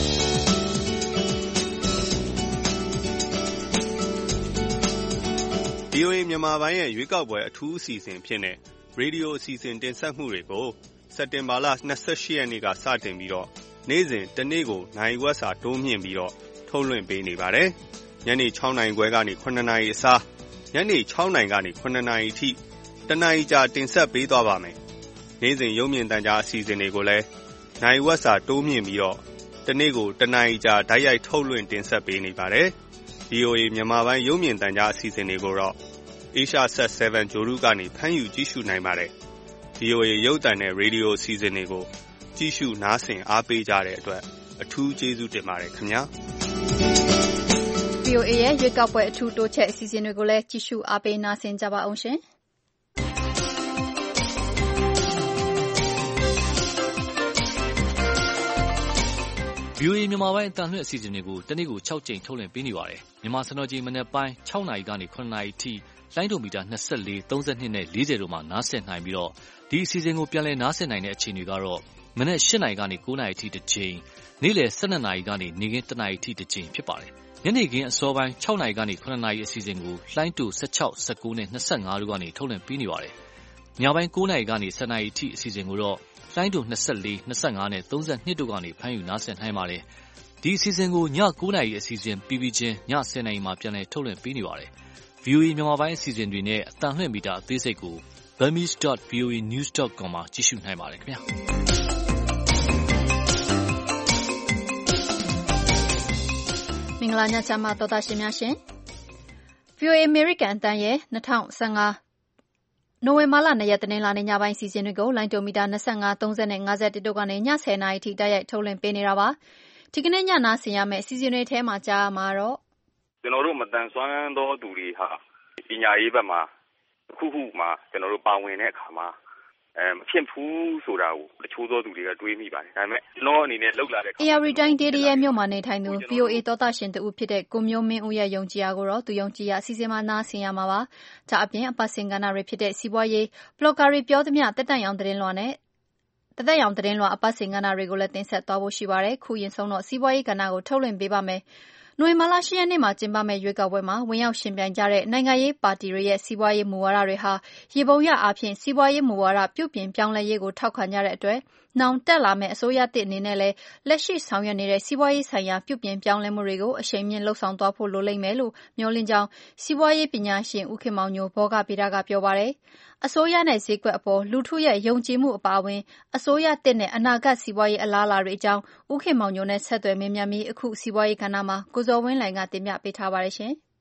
ဗွီအိုအေမြန်မာပိုင်းရဲ့ရွေးကောက်ပွဲအထူးအစီအစဉ်ဖြစ်တဲ့ရေဒီယိုအစီအစဉ်တင်ဆက်မှုတွေကိုစက်တင်ဘာလ၂၈ရက်နေ့ကစတင်ပြီးတော့နေ့စဉ်တနေ့ကိုနိုင်ဝက်စာတိုးမြင့်ပြီးတော့ထုတ်လွှင့်ပေးနေပါတယ်။ညနေ၆နာရီခွဲကနေ၇နာရီအစားညနေ၆နာရီကနေ၇နာရီအထိတနာရီကြာတင်ဆက်ပေးသွားပါမယ်။နေ့စဉ်ရုပ်မြင်သံကြားအစီအစဉ်တွေကိုလည်းနိုင်ဝက်စာတိုးမြင့်ပြီးတော့တနေ့ကိုတနာရီကြာဓာတ်ရိုက်ထုတ်လွှင့်တင်ဆက်ပေးနေပါတယ်။ဗွီအိုအေမြန်မာပိုင်းရုပ်မြင်သံကြားအစီအစဉ်တွေကိုတော့ Asia Sat 7 ဂျိုရုကနေဖမ်းယူကြည့်ရှုနိုင်ပါတယ်။ ဗွီအိုအေရုပ်သံနဲ့ရေဒီယိုအစီအစဉ်တွေကိုကြည့်ရှုနားဆင်အားပေးကြတဲ့အတွက်အထူးကျေးဇူးတင်ပါတယ်ခင်ဗျာ။ ဗွီအိုအေရဲ့ရွေးကောက်ပွဲအထူးတိုးချက်အစီအစဉ်တွေကိုလည်းကြည့်ရှုအားပေးနားဆင်ကြပါအောင်ရှင်။ဗွီအိုအေမြန်မာပိုင်းအတန်လွှင့်အစီအစဉ်တွေကိုတနေ့ကို၆ကြိမ်ထုတ်လွှင့်ပေးနေပါတယ်။မြန်မာစံတော်ချိန်မနက်ပိုင်း၆နာရီကနေ၇နာရီထိလိုင်းဒိုမီတာ၂၄၊၃၂နဲ့၄၀တို့မှာနားဆင်နိုင်ပြီးတော့ဒီအစီအစဉ်ကိုပြန်လည်နားဆင်နိုင်တဲ့အချိန်တွေကတော့မနက်၈နာရီကနေ၉နာရီထိတစ်ကြိမ်နေ့လယ်၁၂နာရီကနေနေ့ခင်း၁နာရီထိတစ်ကြိမ်ဖြစ်ပါတယ်။ညနေခင်းအစောပိုင်း၆နာရီကနေ၇နာရီအစီအစဉ်ကိုလှိုင်းတူ၁၆ ၁၉နဲ့၂၅တို့ကနေထုတ်လွှင့်ပေးနေပါတယ်။ညပိုင်း၉နာရီကနေ၁၀နာရီအထိအစီအစဉ်ကိုတော့လှိုင်းတူ၂၄ ၂၅နဲ့၃၂တို့ကနေဖမ်းယူနားဆင်နိုင်ပါတယ်။ဒီအစီအစဉ်ကိုည၉နာရီအစီအစဉ်ပြီးပြီးချင်းည၁၀နာရီမှာပြန်လည်ထုတ်လွှင့်ပေးနေပါတယ်။ ဗွီအိုအေ မြန်မာပိုင်းအစီအစဉ်တွေနဲ့အသံလွှင့်မီတာအသေးစိတ်ကို burmese dot v o a news dot com မှာကြည့်ရှုနိုင်ပါတယ်ခင်ဗျာ။မင်္ဂလာညချမ်းပါသောတာရှင်များရှင် ဗွီအိုအေ American အသံရဲ့၂၀၁၅နိုဝင်ဘာလ၂ရက်တနင်္လာနေ့ညပိုင်းစီစဉ်တွေကိုလိုင်းတိုမီတာ၂၅ ၃၀နဲ့၅၁တို့ကနေည၁၀နာရီထိတိုက်ရိုက်ထုတ်လွှင့်ပေးနေတာပါ။ဒီကနေ့ညနားဆင်ရမယ့်စီစဉ်တွေထဲမှာကြားမှာတော့ကျွန်တော်တို့မတန်ဆွမ်းသောသူတွေဟာပညာရေးဘက်မှာအခုခုမှာကျွန်တော်တို့ပါဝင်တဲ့အခါမှာအဲမဖြစ်ဘူးဆိုတာကိုတချို့သောသူတွေကတွေးမိပါတယ်ဒါပေမဲ့ကျွန်တော်အနေနဲ့လောက်လာတဲ့ A R Time ဒေဒီရဲ့မြို့မှာနေထိုင်သူ ဗွီအိုအေ သောတာရှင်တူဖြစ်တဲ့ကိုမျိုးမင်းဦးရဲ့ယုံကြည်ရာကိုတော့သူယုံကြည်ရာအစီအစဉ်မှာနားဆင်ရမှာပါ။ဒါအပြင်အပတ်စဉ်ကဏ္ဍတွေဖြစ်တဲ့စီးပွားရေးဘလော့ဂါတွေပြောသမျှတက်တန့်ရောင်သတင်းလွှာနဲ့တက်တက်ရောင်သတင်းလွှာအပတ်စဉ်ကဏ္ဍတွေကိုလည်းတင်ဆက်သွားဖို့ရှိပါတယ်။ခုရင်ဆုံးတော့စီးပွားရေးကဏ္ဍကိုထုတ်လွှင့်ပေးပါမယ်။နိုဝင်ဘာလ၈ရက်နေ့မှာကျင်းပမယ့်ရွေးကောက်ပွဲမှာဝင်ရောက်ရှင်ပြိုင်ကြတဲ့နိုင်ငံရေးပါတီတွေရဲ့စီးပွားရေးမူဝါဒတွေဟာရေပုံရအားဖြင့်စီးပွားရေးမူဝါဒပြုပြင်ပြောင်းလဲရေးကိုထောက်ခံကြတဲ့အတွက်နောင်တက်လာမယ့်အစိုးရသစ်အနေနဲ့လည်းလက်ရှိဆောင်ရွက်နေတဲ့စီးပွားရေးဆိုင်ရာပြုပြင်ပြောင်းလဲမှုတွေကိုအရှိန်မြင့်လှုပ်ဆောင်သွားဖို့လိုလိမ့်မယ်လို့မျှော်လင့်ကြောင်းစီးပွားရေးပညာရှင်ဦးခင်မောင်ညိုဘောဂဗေဒကပြောပါတယ်။အစိုးရနဲ့ဈေးကွက်အပေါ်လူထုရဲ့ယုံကြည်မှုအပါအဝင်အစိုးရသစ်နဲ့အနာဂတ်စီးပွားရေးအလားအလာတွေအကြောင်းဦးခင်မောင်ညိုနဲ့ဆက်သွယ်မေးမြန်းပြီးအခုစီးပွားရေးကဏ္ဍမှာကိုဇော်ဝင်းလှိုင်ကတင်ပြပေးထားပါတယ်ရှင်။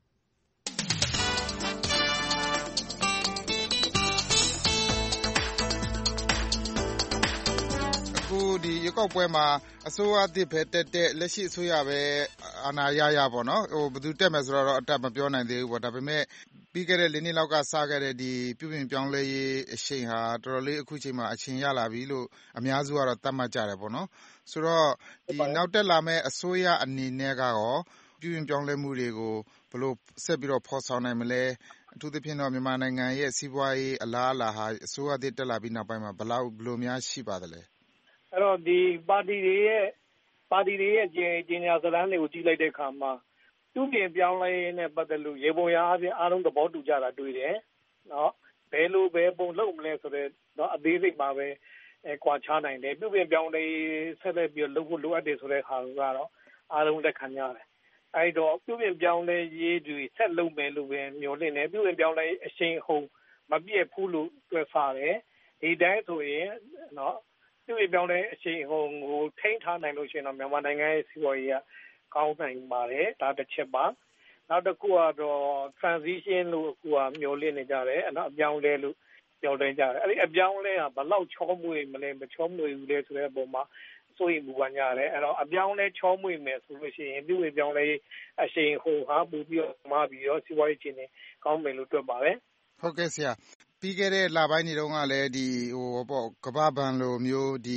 ဒီရွေးကောက်ပွဲမှာအစိုးရအသစ်ပဲတက်တက်လက်ရှိအစိုးရပဲအာဏာရရပေါ့နော်ဟိုဘယ်သူတက်မယ်ဆိုတော့အတက်မပြောနိုင်သေးဘူးပေါ့ဒါပေမဲ့ပြီးခဲ့တဲ့၄နှစ်လောက်ကစခဲ့တဲ့ဒီပြုပြင်ပြောင်းလဲရေးအရှိန်ဟာတော်တော်လေးအခုချိန်မှာအချိန်ရလာပြီလို့အများစုကတော့သတ်မှတ်ကြတယ်ပေါ့နော်ဆိုတော့ဒီနောက်တက်လာမယ့်အစိုးရအနေနဲ့ကရောပြုပြင်ပြောင်းလဲမှုတွေကိုဘယ်လိုဆက်ပြီးတော့ဖော်ဆောင်နိုင်မလဲအထူးသဖြင့်တော့မြန်မာနိုင်ငံရဲ့စီးပွားရေးအလားအလာဟာအစိုးရသစ်တက်လာပြီးနောက်ပိုင်းမှာဘယ်လောက်ဘယ်လိုများရှိပါသလဲအဲ့တော့ဒီပါတီတွေရဲ့ပါတီတွေရဲ့ကျင်းညာစလန်းတွေကိုကြည့်လိုက်တဲ့အခါမှာသူ့ပြင်ပြောင်းလဲနဲ့ပတ်သက်လို့ရေပုံရအပြင်အားလုံးသဘောတူကြတာတွေ့တယ်နော်ဘယ်လိုပဲပုံလုပ်မလဲဆိုတော့နော်အသေးစိတ်ပါပဲအဲကွာခြားနိုင်တယ်သူ့ပြင်ပြောင်းလဲဆက်လက်ပြီးလုပ်ဖို့လိုအပ်တယ်ဆိုတဲ့ဟာကတော့အားလုံးလက်ခံကြတယ်အဲ့တော့သူ့ပြင်ပြောင်းလဲရေးတွေဆက်လုပ်မယ်လို့ပဲမျှော်လင့်တယ်သူ့ပြင်ပြောင်းလဲအရှိန်ဟုန်မပြည့်ဘူးလို့တွက်စားတယ်ဒီတိုင်းဆိုရင်နော်သူ့ပြောင်းတဲ့အချိန်ဟိုကိုထိန်းထားနိုင်လို့ရှိရင်တော့မြန်မာနိုင်ငံရဲ့စီးပွားရေးကကောင်းနိုင်ပါတယ်ဒါတစ်ချက်ပါနောက်တစ်ခုကတော့ transition လို့အခုကမျှော်လင့်နေကြတယ်အဲ့တော့အပြောင်းလဲလို့ပြောနေကြတယ်အဲ့ဒီအပြောင်းလဲကဘယ်လောက်ချောမွေ့မလဲမချောမွေ့ဘူးလဲဆိုတဲ့အပေါ်မှာစိုးရိမ်မှုကညာတယ်အဲ့တော့အပြောင်းလဲချောမွေ့မယ်ဆိုလို့ရှိရင်သူ့ရဲ့ပြောင်းလဲအချိန်ဟိုဟာပူပြီးတော့မှာပြီးတော့စီးပွားရေးချင်းကောင်းမယ်လို့တွက်ပါတယ်ဟုတ်ကဲ့ဆရာပြီးခဲ့တဲ့လပိုင်းတွေတုန်းကလည်းဒီဟိုပေါ့ကမ္ဘာဘဏ်လိုမျိုးဒီ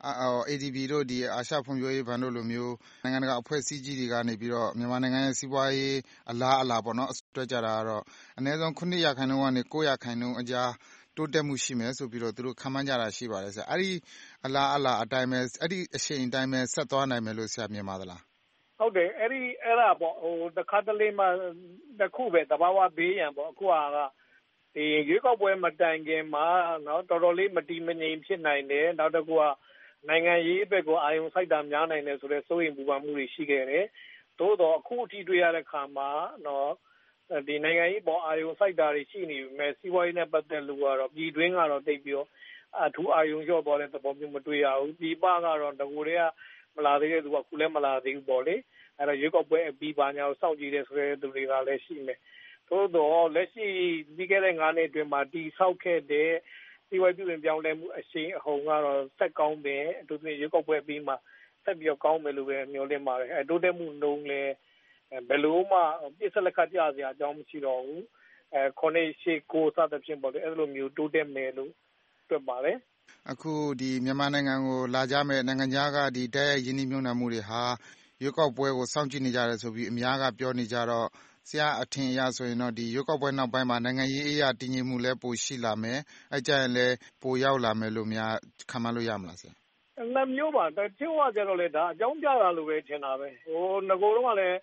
A D B တို့ဒီအာရှဖွံ့ဖြိုးရေးဘဏ်တို့လိုမျိုးနိုင်ငံတကာအဖွဲ့အစည်းကြီးတွေကနေပြီးတော့မြန်မာနိုင်ငံရဲ့စီးပွားရေးအလားအလာပေါ့နော်တွက်ကြတာကတော့အနည်းဆုံးခုနှစ်ရာခိုင်နှုန်းကနေကိုးရာခိုင်နှုန်းအကြားတိုးတက်မှုရှိမယ်ဆိုပြီးတော့သူတို့ခန့်မှန်းကြတာရှိပါတယ်ဆရာအဲ့ဒီအလားအလာအတိုင်းပဲအဲ့ဒီအရှိန်အတိုင်းပဲဆက်သွားနိုင်မယ်လို့ဆရာမြင်ပါသလားဟုတ်တယ်အဲ့ဒီအဲ့ဒါပေါ့ဟိုတစ်ခါတလေမှတစ်ခုပဲတဘာဝဘေးရန်ပေါ့အခုကဒီရွေးကောက်ပွဲမတိုင်ခင်မှာနော်တော်တော်လေးမတီမငြိမ်ဖြစ်နိုင်တယ်နောက်တစ်ခုကနိုင်ငံရေးဘက်ကိုအာရုံစိုက်တာများနိုင်တယ်ဆိုတော့စိုးရိမ်ပူပန်မှုတွေရှိခဲ့တယ်သို့တော့အခုအထိတွေ့ရတဲ့ခါမှာနော်ဒီနိုင်ငံရေးပေါ်အာရုံစိုက်တာတွေရှိနေပြီမဲ့စီးပွားရေးနဲ့ပတ်သက်လို့ကတော့ပြည်တွင်းကတော့တိတ်ပြီးတော့အထူးအာရုံလျော့သွားတဲ့သဘောမျိုးမတွေ့ရဘူးပြည်ပကတော့တကူတွေကမလာသေးတဲ့သူကခုလည်းမလာသေးဘူးပေါ့လေအဲ့တော့ရွေးကောက်ပွဲအပြီးပါညာကိုစောင့်ကြည့်တယ်ဆိုတဲ့သူတွေကလည်းရှိနေသို့တော့လက်ရှိပြီးခဲ့တဲ့ငါးနှစ်အတွင်းမှာတီဆောက်ခဲ့တဲ့စီးပွားရေးပြုပြင်ပြောင်းလဲမှုအရှိန်အဟုန်ကတော့ဆက်ကောင်းတယ်အထူးသဖြင့်ရွေးကောက်ပွဲပြီးမှဆက်ပြီးတော့ကောင်းမယ်လို့ပဲမျှော်လင့်ပါတယ်အဲတိုးတက်မှုနှုန်းလည်းဘယ်လိုမှပြစ်စလက်ခတ်ကြစရာအကြောင်းမရှိတော့ဘူးအဲခုနှစ်ရှစ်ကိုစသဖြင့်ပေါ့လေအဲ့လိုမျိုးတိုးတက်မယ်လို့တွက်ပါတယ်အခုဒီမြန်မာနိုင်ငံကိုလာကြမဲ့နိုင်ငံခြားကဒီတိုက်ရိုက်ယင်းနှိမ့်ညွှန်းနှံမှုတွေဟာရွေးကောက်ပွဲကိုစောင့်ကြည့်နေကြတယ်ဆိုပြီးအများကပြောနေကြတော့ဆရာအထင်အရဆိုရင်တော့ဒီရွေးကောက်ပွဲနောက်ပိုင်းမှာနိုင်ငံရေးအရာတည်ငြိမ်မှုလည်းပိုရှိလာမယ်အဲကြရင်လည်းပိုရောက်လာမယ်လို့များခံမှန်းလို့ရမလားဆရာနှစ်မျိုးပါတချို့ကကြတော့လေဒါအကြောင်းပြတာလို့ပဲထင်တာပဲဟိုငကိုတော့ကလည်း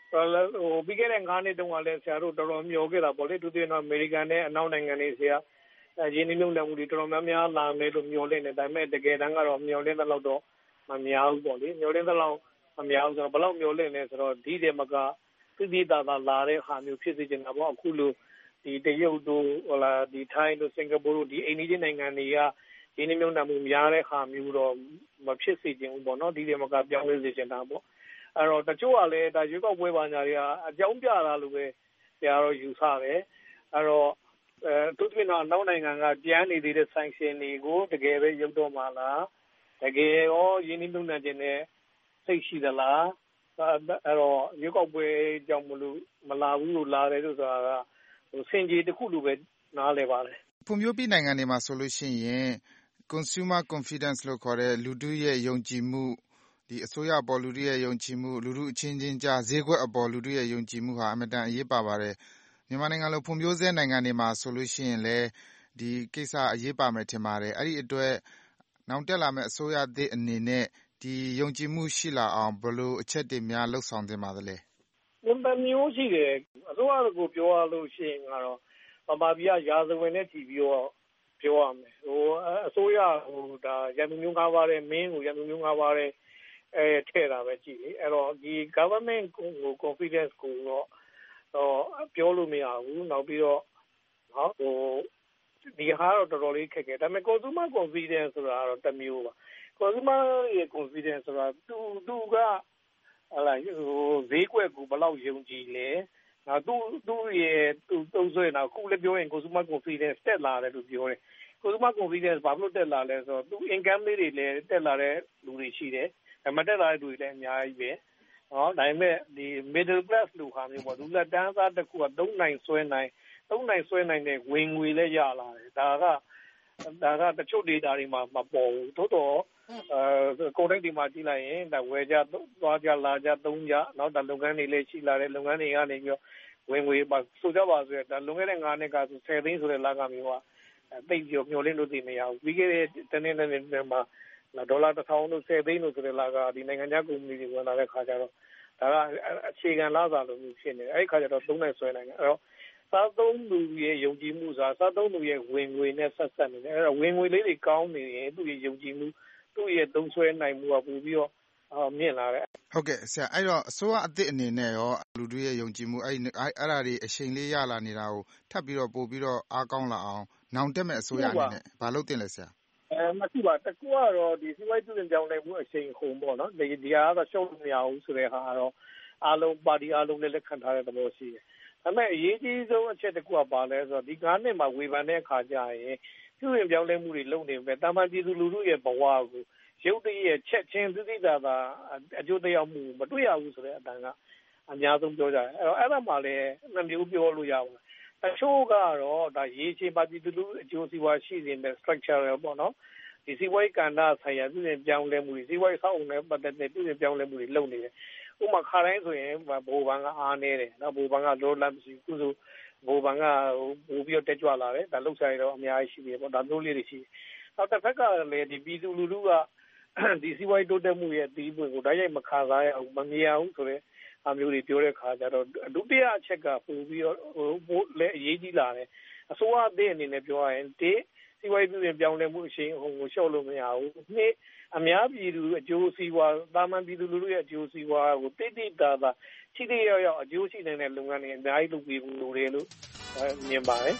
ဟိုပြီးခဲ့တဲ့ငါးနှစ်တုန်းကလည်းဆရာတို့တော်တော်မျှော်ခဲ့တာပေါ့လေသူတို့ကတော့အမေရိကန်နဲ့အနောက်နိုင်ငံတွေဆရာရင်းနှီးမြှုပ်နှံမှုတွေတော်တော်များများလာမယ်လို့မျှော်လင့်နေဒါပေမဲ့တကယ်တမ်းကတော့မျှော်လင့်တဲ့လောက်တော့မများဘူးပေါ့လေမျှော်လင့်တဲ့လောက်မများဘူးဆိုတော့ဘယ်လောက်မျှော်လင့်လဲဆိုတော့ဒီတဲ့မကသိသိသာသာလာတဲ့ဟာမျိုးဖြစ်စေချင်တာပေါ့အခုလိုဒီတရုတ်တို့ဟိုလာဒီထိုင်းတို့စင်ကာပူတို့ဒီအိန္ဒိယနိုင်ငံတွေကရင်းနှီးမြှုပ်နှံမှုများတဲ့ဟာမျိုးတော့မဖြစ်စေချင်ဘူးပေါ့နော်ဒီတဲ့မကပြောင်းလဲစေချင်တာပေါ့အဲ့တော့တချို့ကလည်းဒါရွေးကောက်ပွဲပါညာတွေကအကြောင်းပြတာလို့ပဲဆရာတော်ယူဆတယ်အဲ့တော့အဲသူတို့ကတော့နောက်နိုင်ငံကကျန်းနေသေးတဲ့ sanction တွေကိုတကယ်ပဲရုပ်တော့မှလားတကယ်ရောရင်းနှီးမြှုပ်နှံခြင်းနဲ့စိတ်ရှိသလားအဲ့တော့ရွေးကောက်ပွဲကြောင့်မလို့မလာဘူးလို့လာတယ်လို့ဆိုတာကဟိုစင်ကြီးတစ်ခုလိုပဲနားလည်ပါတယ်ဖွံ့ဖြိုးပြီးနိုင်ငံတွေမှာဆိုလို့ရှိရင် consumer confidence လို့ခေါ်တဲ့လူထုရဲ့ယုံကြည်မှုဒီအစိုးရအပေါ်လူထုရဲ့ယုံကြည်မှုလူထုအချင်းချင်းကြားဈေးကွက်အပေါ်လူထုရဲ့ယုံကြည်မှုဟာအမတန်အရေးပါပါတယ်မြန်မာနိုင်ငံလိုဖွံ့ဖြိုးဆဲနိုင်ငံတွေမှာဆိုလို့ရှိရင်လည်းဒီကိစ္စအရေးပါမယ်ထင်ပါတယ်အဲ့ဒီအတွက်နောက်တက်လာမယ့်အစိုးရသစ်အနေနဲ့ဒီယုံကြည်မှုရှိလာအောင်ဘယ်လိုအချက်တွေများလှုပ်ဆောင်သင့်ပါသလဲဝန်ပမျိုးရှိတယ်အစိုးရကိုပြောရလို့ရှိရင်ကတော့ဗမာပြည်ကရာဇဝင်နဲ့ကြည့်ပြီးတော့ပြောရမယ်ဟိုအစိုးရဟိုဒါရန်သူမျိုးငါးပါးတဲ့မင်းကိုရန်သူမျိုးငါးပါးတဲ့အဲထည့်တာပဲကြည့်လေအဲ့တော့ဒီ government ကို confidence ကိုတော့တော့ပြောလို့မရဘူးနောက်ပြီးတော့နော်ဟိုဒီဟာတော့တော်တော်လေးခက်ခဲဒါပေမဲ့ consumer confidence ဆိုတာတော့တစ်မျိုးပါ consumer ရဲ့ confidence ဆိုတာသူသူကဟလာဟိုဈေးကွက်ကိုဘယ်လောက်ယုံကြည်လဲနောက်သူသူရဲ့သူသုံးဆွဲတာခုလည်းပြောရင် consumer confidence တက်လာတယ်လို့ပြောတယ် consumer confidence ဘာလို့တက်လာလဲဆိုတော့သူ income လေးတွေလည်းတက်လာတဲ့လူတွေရှိတယ်မတက်လာတဲ့လူတွေလည်းအများကြီးပဲဟောဒါပေမဲ့ဒီ middle class လူဟာမျိုးပေါ့လူလက်တန်းစားတစ်ခုကသုံးနိုင်ဆွဲနိုင်သုံးနိုင်ဆွဲနိုင်တဲ့ဝင်ငွေလည်းရလာတယ်ဒါကဒါကတချို့ data တွေမှာမပေါ်ဘူးသို့တော့အဲကိုယ်တိုင်ဒီမှာကြည့်လိုက်ရင်ဒါဝယ်ကြသွားကြလာကြသုံးကြเนาะဒါလုပ်ငန်းတွေလည်းရှိလာတယ်လုပ်ငန်းတွေကနေပြီးတော့ဝင်ငွေပါဆိုကြပါဆိုရဒါလွန်ခဲ့တဲ့ငါးနှစ်ကဆိုဆယ်သိန်းဆိုတဲ့လကမျိုးကတိတ်ပြီးမျောလင်းလို့သိမရဘူးပြီးခဲ့တဲ့တနေ့နဲ့မှာဒေါ်လာတစ်ထောင်လို့ဆယ်သိန်းလို့ဆိုတဲ့လကဒီနိုင်ငံခြားကုမ္ပဏီတွေဝင်လာတဲ့ခါကျတော့ဒါကအခြေခံလာစားလို့မျိုးဖြစ်နေတယ်အဲ့ဒီခါကျတော့သုံးနိုင်ဆွဲနိုင်တယ်အဲ့တော့စားသုံးသူရဲ့ယုံကြည်မှုဆိုတာစားသုံးသူရဲ့ဝင်ငွေနဲ့ဆက်ဆက်နေတယ်အဲ့တော့ဝင်ငွေလေးတွေကောင်းနေရင်သူ့ရဲ့ယုံကြည်မှုသူ့ရဲ့သုံးဆွဲနိုင်မှုကပိုပြီးတော့အော်မြင့်လာတယ်ဟုတ်ကဲ့ဆရာအဲ့တော့အစိုးရအသစ်အနေနဲ့ရောလူတွေရဲ့ယုံကြည်မှုအဲ့အဲ့ဒါတွေအချိန်လေးရလာနေတာကိုထပ်ပြီးတော့ပို့ပြီးတော့အားကောင်းလာအောင်နောင်တက်မဲ့အစိုးရအနေနဲ့ဘာလုပ်တင်လဲဆရာအဲမရှိပါတကူကတော့ဒီစီဝိုင်းပြုပြင်ပြောင်းလဲမှုအချိန်ခုံပေါ့နော်ဒီဒီဟာကတော့ရှုံးလို့မရဘူးဆိုတဲ့ဟာကတော့အားလုံးပါတီအားလုံးလည်းလက်ခံထားတဲ့သဘောရှိတယ်ဒါပေမဲ့အရေးကြီးဆုံးအချက်တကူကပါလဲဆိုတော့ဒီကားနှစ်မှာဝေဖန်တဲ့အခါကျရင်ပြုပြင်ပြောင်းလဲမှုတွေလုပ်နေပဲတာမန်ပြည်သူလူထုရဲ့ဘဝကိုရုပ်တရက်ချက်ချင်းသိသိသာသာအကျိုးသက်ရောက်မှုမတွေ့ရဘူးဆိုတဲ့အတန်ကအများဆုံးပြောကြတယ်အဲ့တော့အဲ့ဒါမှလည်းနှမျိုးပြောလို့ရပါတယ်တချို့ကတော့ဒါရေးချေပါပြည်သူလူအကျိုးစီးပွားရှိနေတဲ့ structure ပေါ့နော်ဒီစီးပွားရေးကဏ္ဍဆိုင်ရာပြည်ပြင်ပြောင်းလဲမှုတွေစီးပွားရေးဆောက်အုံနဲ့ပတ်သက်တဲ့ပြည်ပြင်ပြောင်းလဲမှုတွေလုပ်နေတယ်ဥပမာခါတိုင်းဆိုရင်ဘိုးဘန်ကအားနေတယ်နော်ဘိုးဘန်ကလောလမ်းမရှိဘူးဆိုဘိုးဘန်ကဟိုပြီးတော့တက်ကြွလာတယ်ဒါလှုပ်ရှားရတော့အများကြီးရှိတယ်ပေါ့ဒါမျိုးလေးတွေရှိတယ်နောက်တစ်ဖက်ကလည်းဒီပြည်သူလူထုကဒီစီးပွားရေးတိုးတက်မှုရဲ့အသီးပွင့်ကိုဓာတ်ရိုက်မခံစားရအောင်မမြင်အောင်ဆိုတော့အမျိုးတွေပြောတဲ့ခါကျတော့ဒုတိယအချက်ကပို့ပြီးတော့ဟိုလည်းအရေးကြီးလာတယ်အစိုးရအသစ်အနေနဲ့ပြောရရင်ဒီစီးပွားရေးပြည်ပြောင်းလဲမှုအရှိန်ဟိုကိုလျှော့လို့မရဘူးနှစ်အများပြည်သူအကျိုးစီးပွားတာမန်ပြည်သူလူထုရဲ့အကျိုးစီးပွားကိုတိတိတာတာချိတိရောက်ရောက်အကျိုးရှိနေတဲ့လုပ်ငန်းတွေအများကြီးလုပ်ပြီးလို့ရတယ်လို့မြင်ပါတယ်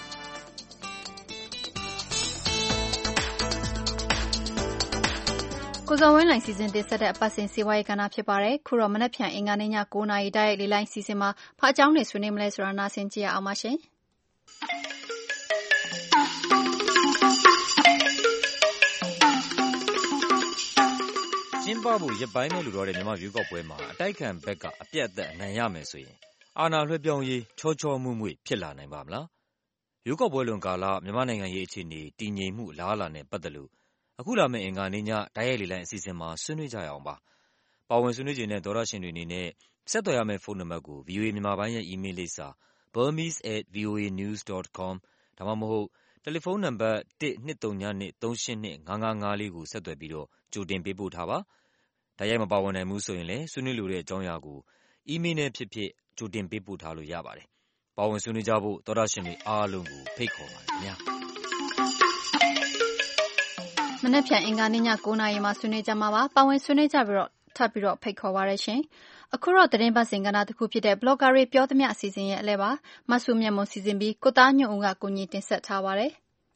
ကိုဇော်ဝင်းလိုင်စီစဉ်တင်ဆက်တဲ့အပတ်စဉ်စီဝါရေးကဏ္ဍဖြစ်ပါတယ်ခုတော့မနက်ဖြန်အင်္ဂါနေ့ည၉နာရီတိုက်ရိုက်လေးလိုင်းစီစဉ်မှာဖားအကြောင်းတွေဆွေးနွေးမလဲဆိုတာနားဆင်ကြရအောင်ပါရှင်ကျင်းပဖို့ရပိုင်းမဲ့လူတော်တဲ့မြန်မာရွေးကောက်ပွဲမှာအတိုက်ခံဘက်ကအပြတ်အသက်အနိုင်ရမယ်ဆိုရင်အာဏာလွှဲပြောင်းရေးချောချောမွေ့မွေ့ဖြစ်လာနိုင်ပါမလားရွေးကောက်ပွဲလွန်ကာလမြန်မာနိုင်ငံရေးအခြေအနေတည်ငြိမ်မှုအလားအလာနဲ့ပတ်သက်လို့အခုလာမယ့်အင်္ဂါနေ့ညတိုက်ရိုက်လေးလိုင်းအစီအစဉ်မှာဆွေးနွေးကြရအောင်ပါပါဝင်ဆွေးနွေးခြင်းနဲ့သောရရှင်တွေအနေနဲ့ဆက်သွယ်ရမယ့်ဖုန်းနံပါတ်ကို ဗီအိုအေ မြန်မာပိုင်းရဲ့အီးမေးလ်လိပ်စာ burmese at voa news dot com ဒါမှမဟုတ်တယ်လီဖုန်းနံပါတ်one two three two three eight two five five fiveလေးကိုဆက်သွယ်ပြီးတော့ကြိုတင်ပေးပို့ထားပါတိုက်ရိုက်မပါဝင်နိုင်ဘူးဆိုရင်လည်းဆွေးနွေးလိုတဲ့အကြောင်းအရာကိုအီးမေးလ်နဲ့ဖြစ်ဖြစ်ကြိုတင်ပေးပို့ထားလို့ရပါတယ်။ပါဝင်ဆွေးနွေးကြဖို့သောတရှင်တွေအားလုံးကိုဖိတ်ခေါ်ပါတယ်ခင်ဗျာမနေ့ဖြန်အင်္ဂါနေ့ည၉နာရီမှာဆွေးနွေးကြမှာပါပါဝင်ဆွေးနွေးကြပြီးတော့ထပ်ပြီးတော့ဖိတ်ခေါ်ပါရရှင်အခုတော့သတင်းပတ်စဉ်ကဏ္ဍတစ်ခုဖြစ်တဲ့ blogger တွေပြောသမျှအစီအစဉ်ရဲ့အလဲပါမဆုမြတ်မွန်စီစဉ်ပြီးကိုသားညွန့်ဦးကကိုကြီးတင်ဆက်ထားပါတယ်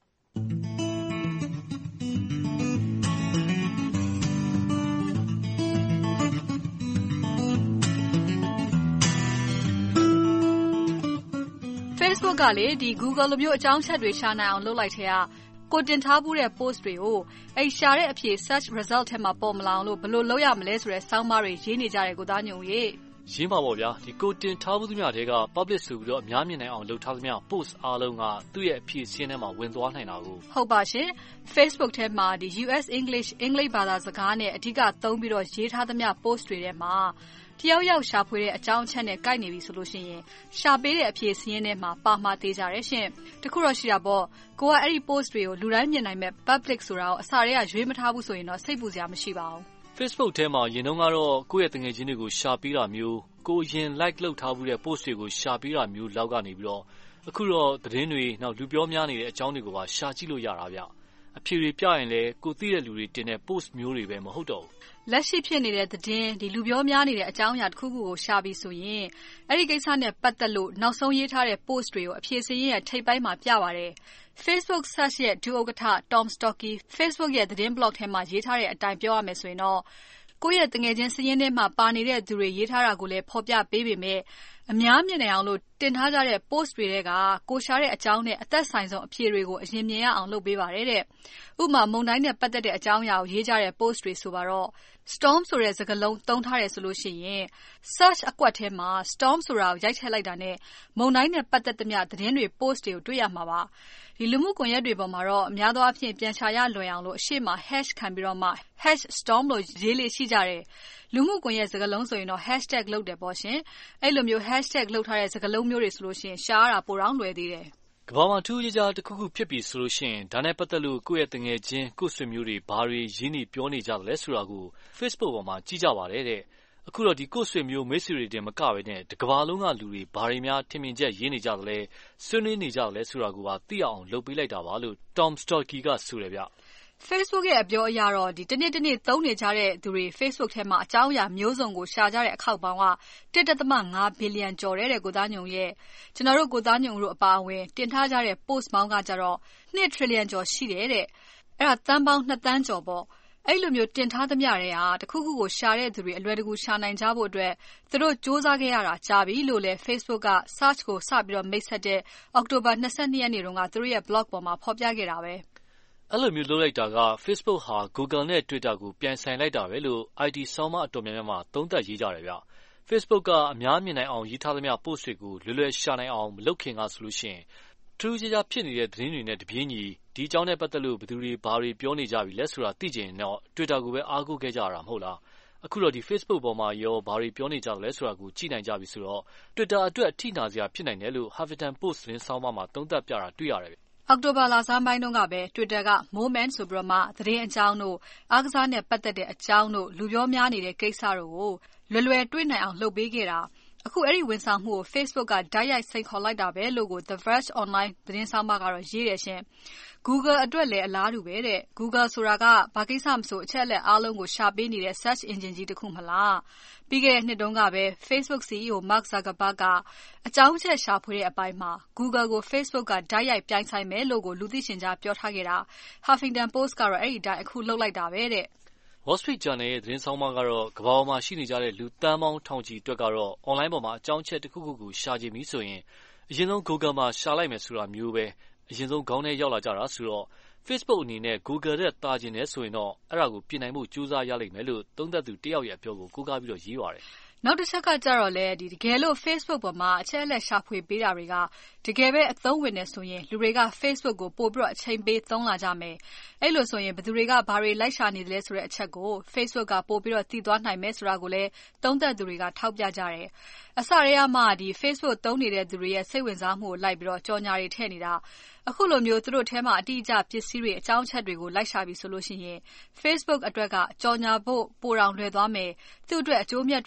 Facebook ကလေဒီ Google လိုမျိုးအကြောင်းချက်တွေရှာနိုင်အောင်လုပ်လိုက်တဲ့ကကိုတင်ထားမှုတဲ့ post တွေကိုအဲ့ရှာတဲ့အဖြေ search result ထဲမှာပေါ်မလာအောင်လို့ဘယ်လိုလုပ်ရမလဲဆိုတဲ့စောင်းမတွေရေးနေကြတယ်ကိုသားညုံရေရင်းပါပေါ့ဗျာဒီကိုတင်ထားမှုသမျှတွေက public ဆိုပြီးတော့အများမြင်နိုင်အောင်လုပ်ထားသမျှ post အားလုံးကသူ့ရဲ့အဖြေစင်းထဲမှာဝင်သွားနိုင်တာကိုဟုတ်ပါရှင် Facebook ထဲမှာဒီ U S English အင်္ဂလိပ်ဘာသာစကားနဲ့အဓိကသုံးပြီးတော့ရေးထားသမျှ post တွေထဲမှာတယောက်ယောက်ရှာဖွေတဲ့အကြောင်းအချက်နဲ့ကိုက်နေပြီဆိုလို့ရှိရင်ရှာပေးတဲ့အဖြေစီးရင်ထဲမှာပါမှာသေးကြတယ်ရှင်တခုတော့ရှိတာပေါ့ကိုကအဲ့ဒီ post တွေကိုလူတိုင်းမြင်နိုင်မဲ့ public ဆိုတာကိုအစာတွေကရွေးမထားဘူးဆိုရင်တော့စိတ်ပူစရာမရှိပါဘူး Facebook ထဲမှာရင်တော့ကတော့ကိုယ့်ရဲ့တငယ်ချင်းတွေကိုရှာပေးတာမျိုးကိုရင် like လုပ်ထားဘူးတဲ့ post တွေကိုရှာပေးတာမျိုးလောက်ကနေပြီးတော့အခုတော့သတင်းတွေနောက်လူပြောများနေတဲ့အကြောင်းတွေကိုပါရှာကြည့်လို့ရတာဗျအဖြေတွေပြရင်လည်းကိုသိတဲ့လူတွေတင်တဲ့ post မျိုးတွေပဲမဟုတ်တော့ဘူးလက်ရှိဖြစ်နေတဲ့သတင်းဒီလူပြောများနေတဲ့အကြောင်းအရာတစ်ခုခုကိုရှာပြီးဆိုရင်အဲ့ဒီကိစ္စနဲ့ပတ်သက်လို့နောက်ဆုံးရေးထားတဲ့ post တွေကိုအဖြေစရင်းရဲ့ထိပ်ပိုင်းမှာပြပါတယ် Facebook search ရဲ့ဒုဥက္ကဋ္ဌ Tom Stocky Facebook ရဲ့သတင်း blog ထဲမှာရေးထားတဲ့အတိုင်းပြောရမယ်ဆိုရင်တော့ကိုယ့်ရဲ့တငယ်ချင်းစရင်းထဲမှာပါနေတဲ့သူတွေရေးထားတာကိုလည်းဖော်ပြပေးပေမဲ့အများမြင်နိုင်အောင်လို့တင်ထားကြတဲ့ post တွေကကိုရှားတဲ့အကြောင်းနဲ့အသက်ဆိုင်ဆုံးအဖြေတွေကိုအရင်မြင်ရအောင်လုပ်ပေးပါတယ်တဲ့။ဥပမာမုန်တိုင်းနဲ့ပတ်သက်တဲ့အကြောင်းအရာကိုရေးကြတဲ့ post တွေဆိုပါတော့ storm ဆိုတဲ့စကားလုံးသုံးထားတယ်ဆိုလို့ရှိရင် search အကွက်ထဲမှာ storm ဆိုတာကိုရိုက်ထည့်လိုက်တာနဲ့မုန်တိုင်းနဲ့ပတ်သက်သမျှသတင်းတွေ post တွေကိုတွေ့ရမှာပါ။ဒီလူမှုကွန်ရက်တွေပေါ်မှာတော့အများသောအားဖြင့်ပြန်ရှာရလွယ်အောင်လို့အရှိမ hash ခံပြီးတော့မှ hash storm လို့ရေးလေးရှိကြတယ်။လူမှုကွန်ရက်စကားလုံးဆိုရင်တော့ hashtag လုပ်တယ်ပေါ့ရှင်။အဲ့လိုမျိုး hashtag လုပ်ထားတဲ့စကားလုံးမျိုးတွေဆိုလို့ရှိရင်ရှားရတာပိုတော့လွယ်သေးတယ်ကဘာမှာထူးခြားခြားတစ်ခုခုဖြစ်ပြီဆိုလို့ရှိရင်ဒါနဲ့ပတ်သက်လို့ကိုယ့်ရဲ့တငယ်ချင်းကိုယ့်ဆွေမျိုးတွေဘာတွေရင်းနှီးပြောနေကြတယ်လဲဆိုတာကို Facebook ပေါ်မှာကြည့်ကြပါတယ်တဲ့အခုတော့ဒီကိုယ့်ဆွေမျိုးမိတ်ဆွေတွေတင်မကပဲနဲ့ဒီကဘာလုံးကလူတွေဘာတွေများထင်မြင်ချက်ရင်းနေကြတယ်လဲဆွေးနွေးနေကြတယ်လဲဆိုတာကိုပါသိအောင်လုပ်ပေးလိုက်တာပါလို့ Tom Stocky ကဆိုတယ်ဗျ Facebook ရဲ့အပြောအရတော့ဒီတနေ့တနေ့သုံးနေကြတဲ့သူတွေ Facebook ထဲမှာအကြောင်းအရာမျိုးစုံကိုရှာကြတဲ့အခောက်ပေါင်းက one point five ဘီလီယံကျော်တဲ့ကိုသားညုံရဲ့ကျွန်တော်တို့ကိုသားညုံတို့အပါအဝင်တင်ထားကြတဲ့ post ပေါင်းကကြတော့two ထရီလီယံကျော်ရှိတယ်တဲ့အဲ့ဒါတန်းပေါင်းtwoသန်းကျော်ပေါ့အဲ့လိုမျိုးတင်ထားသမျှတွေဟာတခုခုကိုရှာတဲ့သူတွေအလွယ်တကူရှာနိုင်ကြဖို့အတွက်သူတို့စူးစမ်းခဲ့ရတာကြာပြီလို့လည်း Facebook က search ကိုစပြီးတော့မိတ်ဆက်တဲ့ October twenty-second ရက်နေ့တုန်းကသူတို့ရဲ့ blog ပေါ်မှာဖော်ပြခဲ့တာပဲအဲ့လိုမျိုးလုပ်လိုက်တာက Facebook ဟာ Google နဲ့ Twitter ကိုပြန်ဆိုင်လိုက်တာပဲလို့ I T ဆောင်းပါးအတော်များများမှာသုံးသပ်ရေးကြတယ်ဗျ။ Facebook ကအများမြင်နိုင်အောင်ရေးထားသမျှ post တွေကိုလွယ်လွယ်ရှာနိုင်အောင်မလုပ်ခင်ကဆိုလို့ရှိရင်ထူးခြားခြားဖြစ်နေတဲ့သတင်းတွေနဲ့တပြေးညီဒီအကြောင်းနဲ့ပတ်သက်လို့ဘယ်သူတွေဘာတွေပြောနေကြပြီလဲဆိုတာသိချင်တော့ Twitter ကိုပဲအားကိုးခဲ့ကြတာမဟုတ်လား။အခုတော့ဒီ Facebook ပေါ်မှာရောဘာတွေပြောနေကြလဲဆိုတာကိုကြည့်နိုင်ကြပြီဆိုတော့ Twitter အတွက်အထိနာစရာဖြစ်နိုင်တယ်လို့ Huffington Post သတင်းဆောင်းပါးမှာသုံးသပ်ပြတာတွေ့ရတယ်ဗျ။အောက်တိုဘာလဆန်းပိုင်းတုန်းကပဲ Twitter က Moment ဆိုပြီးတော့မှသတင်းအကြောင်းတို့အားကစားနဲ့ပတ်သက်တဲ့အကြောင်းတို့လူပြောများနေတဲ့ကိစ္စတို့ကိုလွယ်လွယ်တွေ့နိုင်အောင်လုပ်ပေးခဲ့တာအခုအဲ့ဒီဝန်ဆောင်မှုကို Facebook ကဓာတ်ရိုက်စိန်ခေါ်လိုက်တာပဲလို့ကို The Verge Online သတင်းဆောင်းပါးကတော့ရေးတယ်ရှင် Google အတွက်လည်းအလားတူပဲတဲ့ Google ဆိုတာကဘာကိစ္စမဆိုအချက်အလက်အားလုံးကိုရှာပေးနေတဲ့ search engine ကြီးတစ်ခုမလားပြီးခဲ့တဲ့နှစ်တုန်းကပဲ Facebook စီ အီ အို Mark Zuckerberg ကအကြောင်းချက်ရှာဖွေတဲ့အပိုင်းမှာ Google ကို Facebook ကဓာတ်ရိုက်ပြိုင်ဆိုင်မယ်လို့ကိုလူသိရှင်ကြားပြောထားခဲ့တာ Huffington Post ကတော့အဲ့ဒီအတိုင်းအခုလုပ်လိုက်တာပဲတဲ့ Wall Street Journal ရဲ့သတင်းဆောင်မကတော့ကမ္ဘာပေါ်မှာရှိနေကြတဲ့လူတန်းပေါင်းထောင်ချီအတွက်ကတော့ online ပေါ်မှာအကြောင်းချက်တစ်ခုခုကိုရှာကြည့်ပြီးဆိုရင်အရင်ဆုံး Google မှာရှာလိုက်မယ်ဆိုတာမျိုးပဲအရင်ဆုံးခေါင်းထဲရောက်လာကြတာဆိုတော့ Facebook အနေနဲ့ Google ရဲ့တာကျင်တယ်ဆိုရင်တော့အဲ့ဒါကိုပြင်နိုင်ဖို့ကြိုးစားရလိမ့်မယ်လို့သုံးသပ်သူတယောက်ရဲ့အပြောကိုကိုးကားပြီးတော့ရေးပါတယ်နောက်တစ်ချက်ကကြတော့လေဒီတကယ်လို့ Facebook ပေါ်မှာအချက်အလက်ရှာဖွေပေးတာတွေကတကယ်ပဲအသုံးဝင်နေဆိုရင်လူတွေက Facebook ကိုပို့ပြီးတော့အချိန်ပေးသုံးလာကြမယ်အဲ့လိုဆိုရင်ဘယ်သူတွေကဘာတွေလိုက်ရှာနေတယ်လဲဆိုတဲ့အချက်ကို Facebook ကပို့ပြီးတော့သိသွားနိုင်မယ်ဆိုတာကိုလည်းသုံးသပ်သူတွေကထောက်ပြကြတယ်အစတည်းကမှဒီ Facebook သုံးနေတဲ့သူတွေရဲ့စိတ်ဝင်စားမှုကိုလိုက်ပြီးတော့ကြော်ညာတွေထည့်နေတာအခုလိုမျိုးသူတို့ထဲမှာအတိအကျပစ္စည်းတွေအကြောင်းချက်တွေကိုလိုက်ရှာပြီးဆိုလို့ရှိရင် Facebook အတွက်ကကြော်ညာဖို့ပိုတောင်လွယ်သွားမယ်သူ့အတွက်အကျိုးမြတ်တွေလည်းပို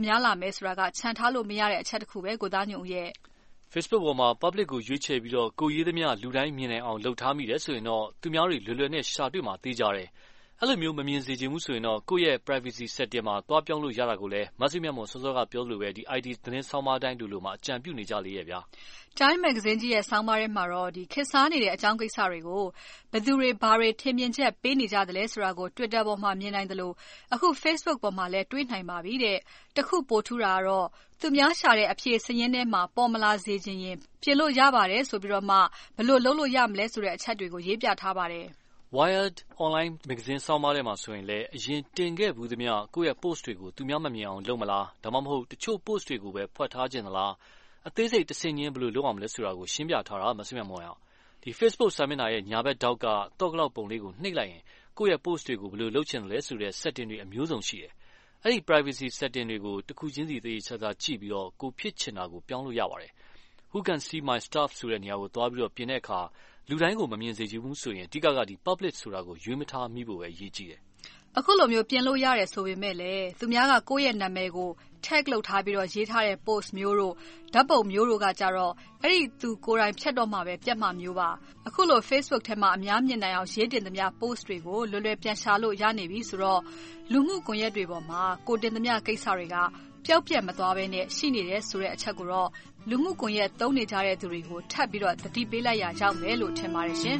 များလာမယ်ဆိုတာကခြံထားလို့မရတဲ့အချက်တစ်ခုပဲကိုသားညုံရဲ့ Facebook ပေါ်မှာ public ကိုရွေးချယ်ပြီးတော့ကိုရေးသမျှလူတိုင်းမြင်နိုင်အောင်လုပ်ထားမိတယ်ဆိုရင်တော့သူများတွေလွယ်လွယ်နဲ့ရှာတွေ့မှာသိကြတယ်အဲ့လိုမျိုးမမြင်စေချင်ဘူးဆိုရင်တော့ကိုယ့်ရဲ့ privacy setting မှာတွားပြောင်းလို့ရတာကိုလည်းမဆွေးမြတ်မွန်စောစောကပြောလို့ပဲဒီ I T သတင်းဆောင်းပါးတိုင်းလိုလိုမှာအကြံပြုနေကြလေရဲ့ဗျာ Time Magazine ကြီးရဲ့ဆောင်းပါးထဲမှာတော့ဒီခေတ်စားနေတဲ့အကြောင်းကိစ္စတွေကိုဘယ်သူတွေဘာတွေထင်မြင်ချက်ပေးနေကြတယ်လဲဆိုတာကို Twitter ပေါ်မှာမြင်နိုင်တယ်လို့အခု Facebook ပေါ်မှာလည်းတွေ့နိုင်ပါပြီတဲ့တခုပိုထူတာကတော့သူများရှာတဲ့အဖြေစရင်းထဲမှာပေါ်မလာစေခြင်းရင်ပြင်လို့ရပါတယ်ဆိုပြီးတော့မှဘယ်လိုလုပ်လို့ရမလဲဆိုတဲ့အချက်တွေကိုရေးပြထားပါတယ် Wired online magazine ဆောင်းပါးထဲမှာဆိုရင်လည်းအရင်တင်ခဲ့ဘူးသမျှကိုယ့်ရဲ့ post တွေကိုသူများမမြင်အောင်လုပ်မလားဒါမှမဟုတ်တချို့ post တွေကိုပဲဖွက်ထားခြင်းသလားအသေးစိတ်တစ်စင်ချင်းဘယ်လိုလုပ်အောင်လဲဆိုတာကိုရှင်းပြထားတာမဆွေးမြတ်မွန်အောင်ဒီ Facebook စာမျက်နှာရဲ့ညာဘက်ထောက်ကတော့ကလောက်ပုံလေးကိုနှိပ်လိုက်ရင်ကိုယ့်ရဲ့ post တွေကိုဘယ်လိုလုပ်ချင်လဲဆိုတဲ့ setting တွေအမျိုးစုံရှိတယ်အဲ့ဒီ privacy setting တွေကိုတစ်ခုချင်းစီသေချာချာကြည့်ပြီးတော့ကိုဖြစ်ချင်တာကိုပြောင်းလို့ရပါတယ် Who can see my stuff ဆိုတဲ့နေရာကိုသွားပြီးတော့ပြင်တဲ့အခါလူတိုင်းကိုမမြင်စေချင်ဘူးဆိုရင်အဓိကကဒီ public ဆိုတာကိုရွေးမထားမိဖို့ပဲအရေးကြီးတယ်အခုလိုမျိုးပြင်လို့ရတယ်ဆိုပေမဲ့လည်းသူများကကိုယ့်ရဲ့နာမည်ကို tag လုပ်ထားပြီးတော့ရေးထားတဲ့ post မျိုးတို့ဓာတ်ပုံမျိုးတို့ကကြတော့အဲ့ဒီသူကိုယ်တိုင်ဖြတ်တော့မှပဲပြတ်မှမျိုးပါအခုလို Facebook ထဲမှာအများမြင်နိုင်အောင်ရေးတင်သမျှ post တွေကိုလွယ်လွယ်ပြန်ရှာလို့ရနေပြီဆိုတော့လူမှုကွန်ရက်တွေပေါ်မှာကိုတင်သမျှကိစ္စတွေကပျောက်ပြတ်မသွားဘဲနဲ့ရှိနေတယ်ဆိုတဲ့အချက်ကိုတော့လူမှုကွန်ရက်သုံးနေကြတဲ့သူတွေကိုထပ်ပြီးတော့သတိပေးလိုက်ရကြောင်းပဲလို့ထင်ပါတယ်ရှင်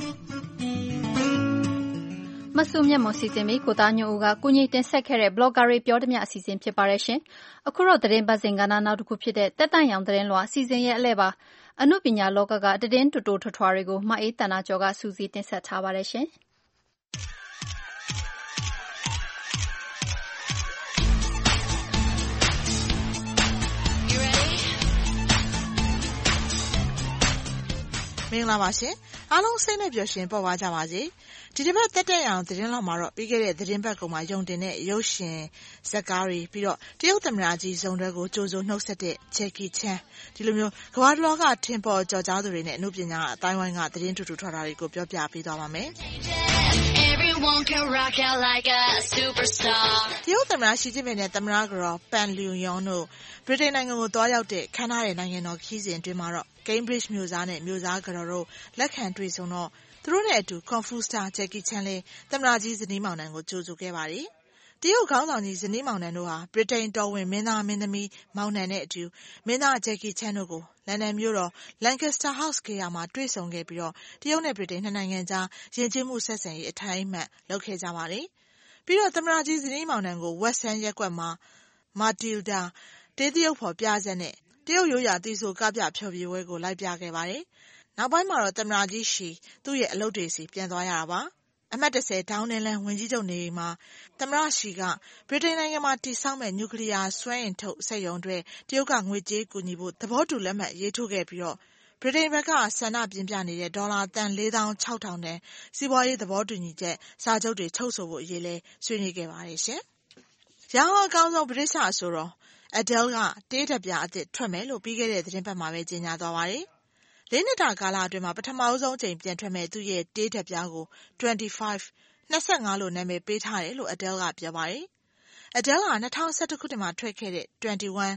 မဆုမြတ်မွန်စီစဉ်ပြီးကိုသားညိုဦးကကိုကြီးတင်ဆက်ခဲ့တဲ့ blogger တွေပြောသမျှအစီအစဉ်ဖြစ်ပါတယ်ရှင်အခုတော့သတင်းပတ်စဉ်ကဏ္ဍနောက်တစ်ခုဖြစ်တဲ့တက်တန့်ရောင်သတင်းလွှာအစီအစဉ်ရဲ့အလဲပါအနုပညာလောကကသတင်းတူတူထွားထွားတွေကိုမအေးတန်နာကျော်ကစူးစီးတင်ဆက်ထားပါတယ်ရှင်မင်္ဂလာပါရှင်အားလုံးစိတ်နဲ့ပျော်ရွှင်ပေါ်ပါကြပါစေဒီတစ်ပတ်တက်တက်အောင်သတင်းလောက်မှာတော့ပြီးခဲ့တဲ့သတင်းပတ်ကောင်မှာယုံတင်တဲ့ရုပ်ရှင်ဇာတ်ကားတွေပြီးတော့တရုတ်သမ္မတကြီးဇုံတွဲကိုကြိုးစိုးနှုတ်ဆက်တဲ့ Jackie Chan ဒီလိုမျိုးကမ္ဘာတော်ကထင်ပေါ်ကျော်ကြားသူတွေနဲ့အမှုပညာအတိုင်းဝိုင်းကသတင်းတူတူထွားတာတွေကိုပြောပြပေးသွားပါမယ်Everyone can rock out like a superstar တရုတ်သမ္မတရှီကျင်းပင်နဲ့သမ္မတကတော်ပန်လျူယောင်တို့ဗြိတိန်နိုင်ငံကိုတွားရောက်တဲ့ခမ်းနားတဲ့နိုင်ငံတော်ခီးစဉ်အတွင်းမှာတော့ Cambridge မြို့သားနဲ့မြို့သားကတော်တို့လက်ခံတွေ့ဆုံတော့သူတို့နဲ့အတူ Kung Fu Star Jackie Chan လည်းသမ္မတကြီးဇနီးမောင်နှံကိုကြိုဆိုခဲ့ပါတယ်။တရုတ်ခေါင်းဆောင်ကြီးဇနီးမောင်နှံတို့ဟာဗြိတိန်တော်ဝင်မင်းသားမင်းသမီးမောင်နှံနဲ့အတူမင်းသား Jackie Chan တို့ကိုလန်ဒန်မြို့တော် Lancaster House ဂေဟာမှာတွေ့ဆုံခဲ့ပြီးတော့တရုတ်နဲ့ဗြိတိန်နှစ်နိုင်ငံကြားယဉ်ကျေးမှုဆက်ဆံရေးအထိုင်အမှတ်လုပ်ခဲ့ကြပါတယ်။ပြီးတော့သမ္မတကြီးဇနီးမောင်နှံကို West End ရပ်ကွက်မှာ Matilda တေးသရုပ်ဖော်ပြဆက်နဲ့တရုတ်ရိုးရာသီဆိုကပြဖျော်ဖြေပွဲကိုလိုက်ပြခဲ့ပါတယ်။နောက်ပိုင်းမှာတော့သမ္မတကြီးရှီသူ့ရဲ့အလုပ်တွေစီပြန်သွားရတာပါ။အမှတ်၁၀ဒေါင်းနင်းလန်းဝင်ကြီးချုပ်နေအိမ်မှာသမ္မတရှီကဗြိတိန်နိုင်ငံမှာတည်ဆောက်မဲ့နျူကလ িয়ার စွမ်းအင်ထုတ်စက်ရုံတွေတရုတ်ကငွေကြေးကူညီဖို့သဘောတူလက်မှတ်ရေးထိုးခဲ့ပြီးတော့ဗြိတိန်ဘက်ကဆန္ဒပြင်းပြနေတဲ့ဒေါ်လာတန်လေးသောင်းခြောက်ထောင်တန်စီးပွားရေးသဘောတူညီချက်စာချုပ်တွေချုပ်ဆိုဖို့အရေးလဲဆွေးနွေးခဲ့ပါတယ်ရှင်။ရောင်းအကောင်းဆုံးဗြိတိရှအဆိုတော်Adele ကတေးဓာတ်ပြအသစ်ထွက်မယ်လို့ပြီးခဲ့တဲ့သတင်းပတ်မှာပဲကြေညာသွားပါတယ်။လေးနှစ်တာကာလအတွင်းမှာပထမဆုံးအကြိမ်ပြန်ထွက်မဲ့သူ့ရဲ့တေးဓာတ်ပြကို25 25လို့နာမည်ပေးထားတယ်လို့ Adele ကပြောပါတယ်။ Adele က၂၀၁၁ခုနှစ်မှာထွက်ခဲ့တဲ့21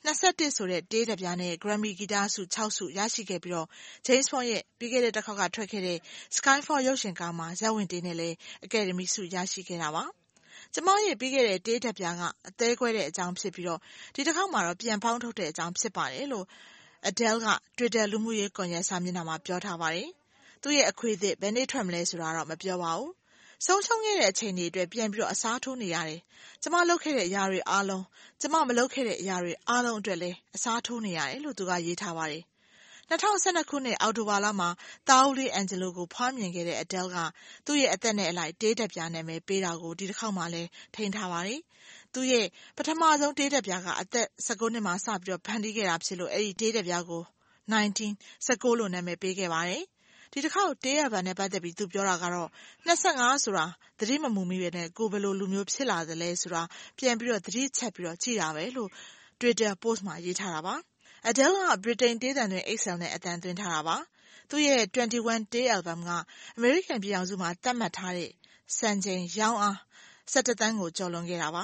21ဆိုတဲ့တေးဓာတ်ပြနဲ့ Grammy ဂီတဆု၆ဆုရရှိခဲ့ပြီးတော့ James Bond ရဲ့ပြီးခဲ့တဲ့တစ်ခေါက်ကထွက်ခဲ့တဲ့ Skyfall ရုပ်ရှင်ကားမှာဇာတ်ဝင်တေးနဲ့လည်း Academy ဆုရရှိခဲ့တာပါ။ကျမရဲ့ပြီးခဲ့တဲ့တေးဓာတ်ပြကအသေးခွဲတဲ့အကြောင်းဖြစ်ပြီးတော့ဒီတစ်ခေါက်မှာတော့ပြန်ဖောင်းထုတ်တဲ့အကြောင်းဖြစ်ပါတယ်လို့ Adele က Twitter လူမှုရေးကွန်ရက်စာမျက်နှာမှာပြောထားပါတယ်။သူ့ရဲ့အခွေအသစ်ဘယ်နေ့ထွက်မလဲဆိုတာတော့မပြောပါဘူး။ဆုံးရှုံးခဲ့တဲ့အချိန်တွေအတွက်ပြန်ပြီးတော့အစားထိုးနေရတယ်။ကျမလုပ်ခဲ့တဲ့အရာတွေအားလုံးကျမမလုပ်ခဲ့တဲ့အရာတွေအားလုံးအတွက်လည်းအစားထိုးနေရတယ်လို့သူကရေးထားပါတယ်။၂၀၁၂ခုနှစ်အောက်တိုဘာလမှာသားဦးလေးအန်ဂျလိုကိုဖွားမြင်ခဲ့တဲ့ Adele ကသူ့ရဲ့အသက်နဲ့အလိုက်တေးဓာတ်ပြနာမည်ပေးတာကိုဒီတစ်ခေါက်မှလည်းထိန်းထားပါတယ်။သူ့ရဲ့ပထမဆုံးတေးဓာတ်ပြကအသက်၁၉နှစ်မှာစပြီးတော့ဖန်တီးခဲ့တာဖြစ်လို့အဲ့ဒီတေးဓာတ်ပြကို19 19လို့နာမည်ပေးခဲ့ပါတယ်။ဒီတစ်ခေါက်တေးရပါနဲ့ပတ်သက်ပြီးသူပြောတာကတော့25ဆိုတာသတိမမူမိပဲနဲ့ကိုဘယ်လိုလူမျိုးဖြစ်လာသလဲဆိုတာပြန်ပြီးတော့သတိချက်ပြီးတော့ကြည့်တာပဲလို့ Twitter post မှာရေးထားတာပါ။ Adele ကဗြိတိန်တေးသံတွင် Excel နဲ့အသံသွင်းထားတာပါ။သူ့ရဲ့21တေး album ကအမေရိကန်ပြည်ထောင်စုမှာသတ်မှတ်ထားတဲ့စံချိန်ရောင်းအား၁၁သန်းကိုကျော်လွန်ခဲ့တာပါ။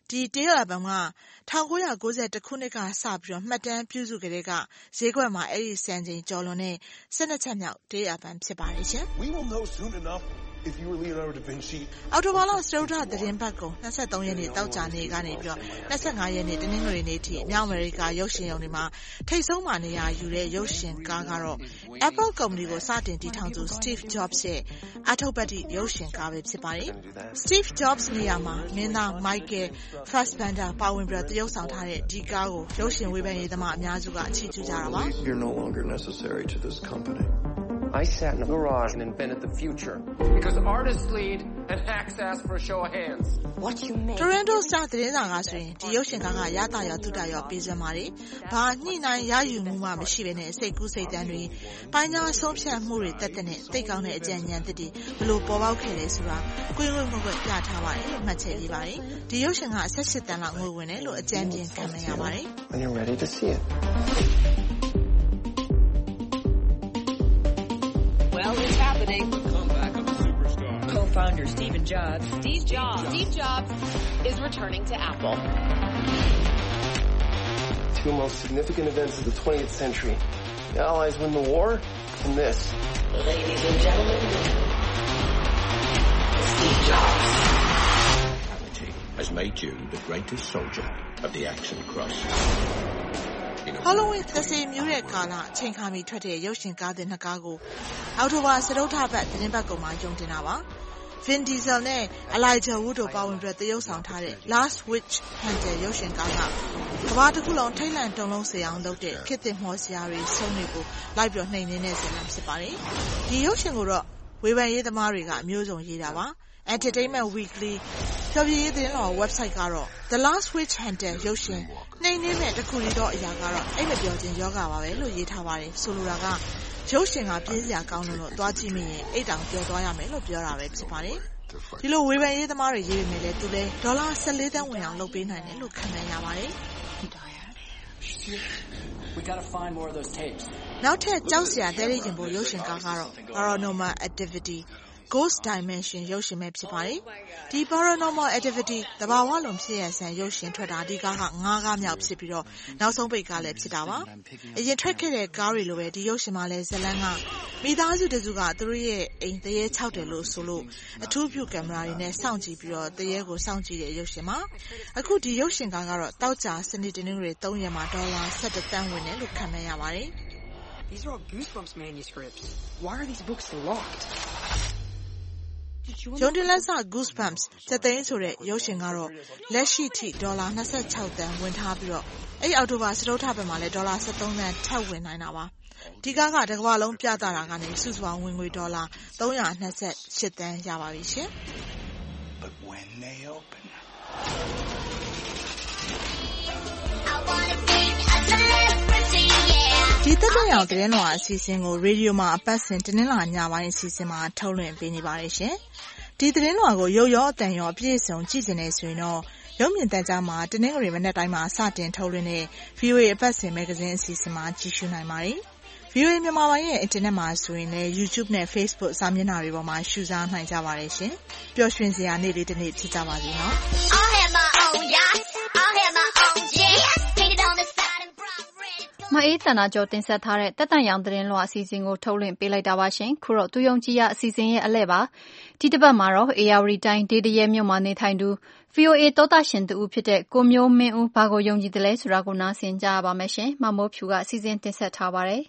ဒီတေးရalbum က၁၉၉၁ခုနှစ်ကစပြီးတော့မှတ်တမ်းပြုစုကြတဲ့ကဈေးကွက်မှာအဲ့ဒီစံချိန်ကျော်လွန်တဲ့၁၂ချက်မြောက်တေး album ဖြစ်ပါတယ်ရှင် We will know soon enough if you were Leonardo da Vinci. အော်တိုဘာလစတုထသတင်းပတ်ကို၂၃ရက်နေ့တောက်ကြနေ့ကနေပြီးတော့၂၅ရက်နေ့တနင်္ဂနွေနေ့ထိမြောက်အမေရိကရုပ်ရှင်ရုံတွေမှာထိတ်ဆုံးမှာနေရာယူတဲ့ရုပ်ရှင်ကားကတော့ Apple ကုမ္ပဏီကိုစတင်တည်ထောင်သူ Steve Jobs ရဲ့အထောက်ပံ့ရုပ်ရှင်ကားပဲဖြစ်ပါတယ်။ Steve Jobs နေရာမှာမင်းသား Michael Fassbender ပါဝင်ပြီးတော့တရုပ်ဆောင်ထားတဲ့ဒီကားကိုရုပ်ရှင်ဝေဖန်ရေးသမားအများစုကချီးကျူးကြတာပါ You're no longer necessary to this company. I sat in a garage and invented the future because artists lead and hacks ask for a show of hands. What you mean? Toronto Star သတင်းစာကဆိုရင်ဒီရုပ်ရှင်ကားကရတာရောသူတာရောပေးစမ်းပါတယ်။ဘာညှိနှိုင်းရယူမှုမှမရှိဘဲနဲ့စိတ်ကူးစိတ်တမ်းတွေပိုင်းခြားဆုံးဖြတ်မှုတွေတက်တဲ့နဲ့တိတ်ကောင်းတဲ့အကြံဉာဏ်သစ်တွေဘလို့ပေါ်ပေါက်ခဲ့လဲဆိုတာကိုယ်ကိုယ်ကိုယ်ပြထားပါတယ်လို့မှတ်ချက်ရေးပါတယ်။ဒီရုပ်ရှင်က၁၈တန်းလောက်ငွေဝင်တယ်လို့အကြံပြခံရပါတယ်။ When you're ready to see it. Well, it's happening. The comeback of a superstar. Co-founder Steve Jobs. Steve Jobs. Steve Jobs is returning to Apple. Two most significant events of the twentieth century. The Allies win the war, and this. Ladies and gentlemen, Steve Jobs. Reality has made you the greatest soldier of the Action Cross. Halloween သစေမျိုးတဲ့ကာလအချိန်ခါမီထွက်တဲ့ရုပ်ရှင်ကားတဲ့နှစ်ကားကိုအောက်တိုဘာစတုထပတ်သတင်းပတ်ကုန်မှာယုံတင်တာပါ Vin Diesel နဲ့ Elijah Wood တို့ပါဝင်ပြီးတရုပ်ဆောင်ထားတဲ့ Last Witch Hunter ရုပ်ရှင်ကားကကမ္ဘာတစ်ခုလုံးထိတ်လန့်တုန်လှုပ်စေအောင်လုပ်တဲ့ခေတ်သစ်မော်စရာတွေဆုံးတွေကိုလိုက်ပြီးနှိမ်နေတဲ့ဇာတ်လမ်းဖြစ်ပါတယ်ဒီရုပ်ရှင်ကိုတော့ဝေဖန်ရေးသမားတွေကအမျိုးစုံရေးတာပါEntertainment Weekly ဖြောပြရေးသတင်းတော် website ကတော့ The Last Witch Hunter ရုပ်ရှင်နှိမ်နှင်းမဲ့တစ်ခုတည်းသောအရာကတော့အိမ်မပြောခြင်းယောဂပါပဲလို့ရေးထားပါတယ်ဆိုလိုတာကရုပ်ရှင်ကပြင်းစရာကောင်းလို့သွားကြည့်မိရင်အိတ်တောင်ပြောသွားရမယ်လို့ပြောတာပဲဖြစ်ပါတယ်ဒီလိုဝေဖန်ရေးသမားတွေရေးပေမဲ့လည်းသူလည်းဒေါ်လာ၁၄သန်းဝင်အောင်လုပ်ပေးနိုင်တယ်လို့ခံနိုင်ရပါတယ် We got to find more of those tapes. နောက်ထပ်ကြောက်စရာတဲရရင်ဖို့ရုပ်ရှင်ကားကတော့ Paranormal Activity Ghost Dimension ရုပ်ရှင်ပဲဖြစ်ပါတယ်ဒီ Paranormal Activity တဘာဝလုံးဖြစ်ရဆန်ရုပ်ရှင်ထွက်တာဒီကားကငါးကားမြောက်ဖြစ်ပြီးတော့နောက်ဆုံးပိတ်ကားလည်းဖြစ်တာပါအရင်ထွက်ခဲ့တဲ့ကားတွေလိုပဲဒီရုပ်ရှင်မှာလည်းဇလန်းကမိသားစုတစုကသူတို့ရဲ့အိမ်တရေ၆တယ်လို့ဆိုလို့အထူးပြုကင်မရာတွေနဲ့စောင့်ကြည့်ပြီးတော့တရေကိုစောင့်ကြည့်တဲ့ရုပ်ရှင်မှာအခုဒီရုပ်ရှင်ကားကတော့တောက်ကြစနေတနင်္ဂနွေ၃ရက်မှာဒေါ်လာ၁၁တန်းဝင်တယ်လို့ခန့်မှန်းရပါတယ် These are all Goosebumps manuscripts. Why are these books locked? ရုံတင်လက်စ Goosebumps သက်သိန်းဆိုတဲ့ရုပ်ရှင်ကတော့လက်ရှိထိဒေါ်လာ၂၆တန်းဝင်ထားပြီးတော့အဲ့အောက်တိုဘာစတုထဘက်မှာလည်းဒေါ်လာ၁၃တန်းထပ်ဝင်နိုင်တာပါဒီကားကတကမ္ဘာလုံးပြသတာကနေစုစုပေါင်းဝင်ငွေဒေါ်လာ၃၂၈တန်းရပါပြီရှင် But when they open I want to be a celebrity yeah ဒီတက်တဲ့အောင်သတင်းတော်အစီအစဉ်ကိုရေဒီယိုမှာအပတ်စဉ်တင်းလာညပိုင်းအစီအစဉ်မှာထုတ်လွှင့်ပေးနေပါတယ်ရှင်ဒီသတင်းတော်ကိုရုပ်ရောအတန်ရောအပြည့်စုံကြည့်နေဆိုရင်တော့ရုပ်မြင်သံကြားမှာတင်းငရီမနေ့တိုင်းမှာစတင်ထုတ်လွှင့်တဲ့ ဗီအိုအေ အပတ်စဉ်မဂ္ဂဇင်းအစီအစဉ်မှာကြည့်ရှုနိုင်ပါတယ် ဗီအိုအေ မြန်မာပိုင်းရဲ့အင်တာနက်မှာဆိုရင်လည်း YouTube နဲ့ Facebook စာမျက်နှာတွေပေါ်မှာရှုစားနိုင်ကြပါတယ်ရှင်ပျော်ရွှင်စရာနေ့လေးတစ်နေ့ဖြစ်ကြပါစေနော် I'll have my own yacht I'll have my own jet painted on the side and brown red မအေးတနာကျော်တင်ဆက်ထားတဲ့တက်တန်ရောင်သတင်းလွှာအစီအစဉ်ကိုထုတ်လွှင့်ပေးလိုက်တာပါရှင်ခုတော့သူယုံကြည်ရအစီအစဉ်ရဲ့အလဲပါဒီတစ်ပတ်မှာတော့ အေယာဝတီတိုင်းဒေတရဲမြို့မှာနေထိုင်သူ ဗီအိုအေ သောတာရှင်တူဖြစ်တဲ့ကိုမျိုးမင်းဦးဘာကိုယုံကြည်တယ်လဲဆိုတာကိုနားဆင်ကြရပါမယ်ရှင်မမိုးဖြူကအစီအစဉ်တင်ဆက်ထားပါတယ်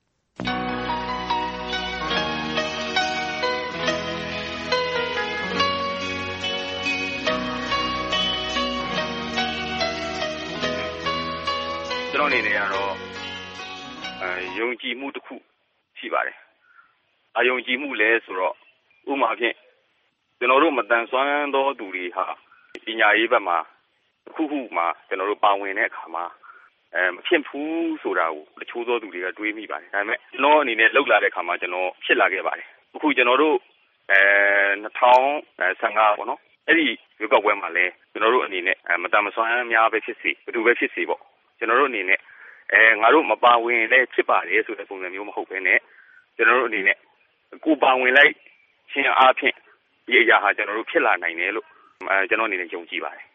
ကျွန်တော်အနေနဲ့ကတော့အဲယုံကြည်မှုတစ်ခုရှိပါတယ်။အယုံကြည်မှုလဲဆိုတော့ဥပမာဖြင့်ကျွန်တော်တို့မတန်ဆွမ်းသောသူတွေဟာပညာရေးဘက်မှာတစ်ခုခုမှာကျွန်တော်တို့ပါဝင်တဲ့အခါမှာအဲမဖြစ်ဘူးဆိုတာကိုတချို့သောသူတွေကတွေးမိပါတယ်။ဒါပေမဲ့ကျွန်တော်အနေနဲ့လှုပ်လာတဲ့အခါမှာကျွန်တော်ဖြစ်လာခဲ့ပါတယ်။အခုကျွန်တော်တို့အဲ၂၀၁၅ပေါ့နော်။အဲ့ဒီရွေးကောက်ပွဲမှာလဲကျွန်တော်တို့အနေနဲ့မတန်မဆွမ်းများပဲဖြစ်စေဘယ်သူပဲဖြစ်စေပေါ့ကျွန်တော်တို့အနေနဲ့အဲငါတို့မပါဝင်လဲဖြစ်ပါတယ်ဆိုတဲ့ပုံစံမျိုးမဟုတ်ဘဲနဲ့ကျွန်တော်တို့အနေနဲ့ကိုပါဝင်လိုက်ခြင်းအားဖြင့်ဒီအရာဟာကျွန်တော်တို့ဖြစ်လာနိုင်တယ်လို့အဲကျွန်တော်အနေနဲ့ယုံကြည်ပါတယ်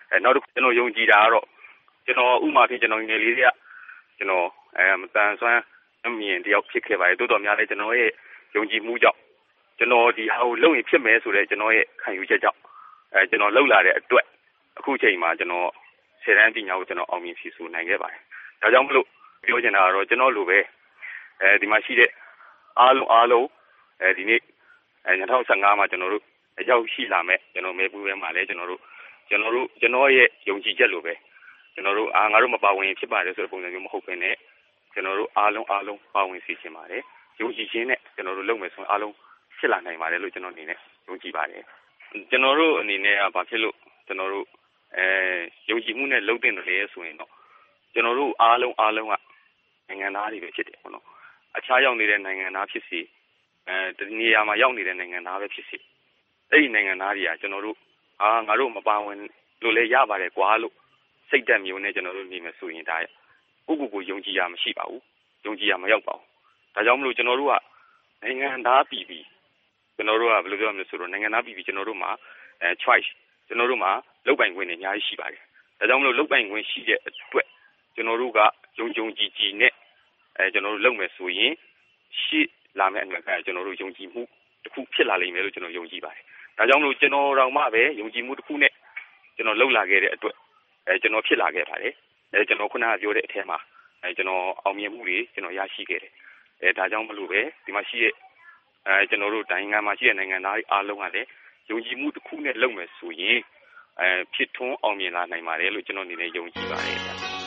အဲနောက်တစ်ခုကျွန်တော်ယုံကြည်တာကတော့ကျွန်တော်ဥမာဖြစ်ကျွန်တော်ငယ်လေးတွေကကျွန်တော်အဲမတန်ဆွမ်းအမြင်တယောက်ဖြစ်ခဲ့ပါတယ်တိုးတော်များလည်းကျွန်တော်ရဲ့ယုံကြည်မှုကြောင့်ကျွန်တော်ဒီဟာကိုလုပ်ရင်ဖြစ်မယ်ဆိုတဲ့ကျွန်တော်ရဲ့ခံယူချက်ကြောင့်အဲကျွန်တော်လှုပ်လာတဲ့အတွက်အခုချိန်မှာကျွန်တော်ဆယ်တန်းပညာကိုကျွန်တော်အောင်မြင်ဖြည့်ဆို့နိုင်ခဲ့ပါတယ်ဒါကြောင့်မလို့ပြောချင်တာကတော့ကျွန်တော်လိုပဲအဲဒီမှာရှိတဲ့အားလုံးအားလုံးအဲဒီနေ့အဲ၂၀၁၅မှာကျွန်တော်တို့ရောက်ရှိလာမဲ့ကျွန်တော်မဲပူးပဲမှာလဲကျွန်တော်တို့ကျွန်တော်တို့ကျွန်တော်ရဲ့ယုံကြည်ချက်လိုပဲကျွန်တော်တို့အာငါတို့မပါဝင်ဖြစ်ပါတယ်ဆိုတဲ့ပုံစံမျိုးမဟုတ်ဘဲနဲ့ကျွန်တော်တို့အားလုံးအားလုံးပါဝင်စီခြင်းပါတယ်ယုံကြည်ခြင်းနဲ့ကျွန်တော်တို့လုပ်မယ်ဆိုရင်အားလုံးဖြစ်လာနိုင်ပါတယ်လို့ကျွန်တော်အနေနဲ့ယုံကြည်ပါတယ်ကျွန်တော်တို့အနေနဲ့ကဘာဖြစ်လို့ကျွန်တော်တို့အဲယုံကြည်မှုနဲ့လုပ်တင်တယ်လေဆိုရင်တော့ကျွန်တော်တို့အားလုံးအားလုံးကနိုင်ငံသားတွေပဲဖြစ်တယ်ပေါ့နော်အခြားရောက်နေတဲ့နိုင်ငံသားဖြစ်စီအဲဒီနေရာမှာရောက်နေတဲ့နိုင်ငံသားပဲဖြစ်စီအဲ့ဒီနိုင်ငံသားတွေကကျွန်တော်တို့အာငါတို့မပါဝင်လို့လည်းရပါတယ်ကွာလို့စိတ်တက်မျိုးနဲ့ကျွန်တော်တို့နေမယ်ဆိုရင်ဒါကိုကိုကိုယုံကြည်ရမရှိပါဘူးယုံကြည်ရမရောက်ပါဘူးဒါကြောင့်မလို့ကျွန်တော်တို့ကနိုင်ငံသားပြည်ပြည်ကျွန်တော်တို့ကဘယ်လိုပြောမလဲဆိုတော့နိုင်ငံသားပြည်ပြည်ကျွန်တော်တို့မှာအဲ choice ကျွန်တော်တို့မှာလုပ်ပိုင်ခွင့်တွေအများကြီးရှိပါတယ်ဒါကြောင့်မလို့လုပ်ပိုင်ခွင့်ရှိတဲ့အတွက်ကျွန်တော်တို့ကယုံကြည်ကြည်ကြည်နဲ့အဲကျွန်တော်တို့လုပ်မယ်ဆိုရင်ရှိလာမယ့်အနာဂတ်ကျွန်တော်တို့ယုံကြည်မှုတစ်ခုဖြစ်လာလိမ့်မယ်လို့ကျွန်တော်ယုံကြည်ပါတယ်ဒါကြောင့်မလို့ကျွန်တော်တို့မှပဲယုံကြည်မှုတစ်ခုနဲ့ကျွန်တော်လှုပ်လာခဲ့တဲ့အတွက်အဲကျွန်တော်ဖြစ်လာခဲ့ပါတယ်အဲကျွန်တော်ခုနကပြောတဲ့အထက်မှာအဲကျွန်တော်အောင်မြင်မှုတွေကျွန်တော်ရရှိခဲ့တယ်အဲဒါကြောင့်မလို့ပဲဒီမှာရှိတဲ့အဲကျွန်တော်တို့နိုင်ငံမှာရှိတဲ့နိုင်ငံသားတွေအားလုံးကလည်းယုံကြည်မှုတစ်ခုနဲ့လုပ်မယ်ဆိုရင်အဲဖြစ်ထွန်းအောင်မြင်လာနိုင်ပါတယ်လို့ကျွန်တော်အနေနဲ့ယုံကြည်ပါတယ်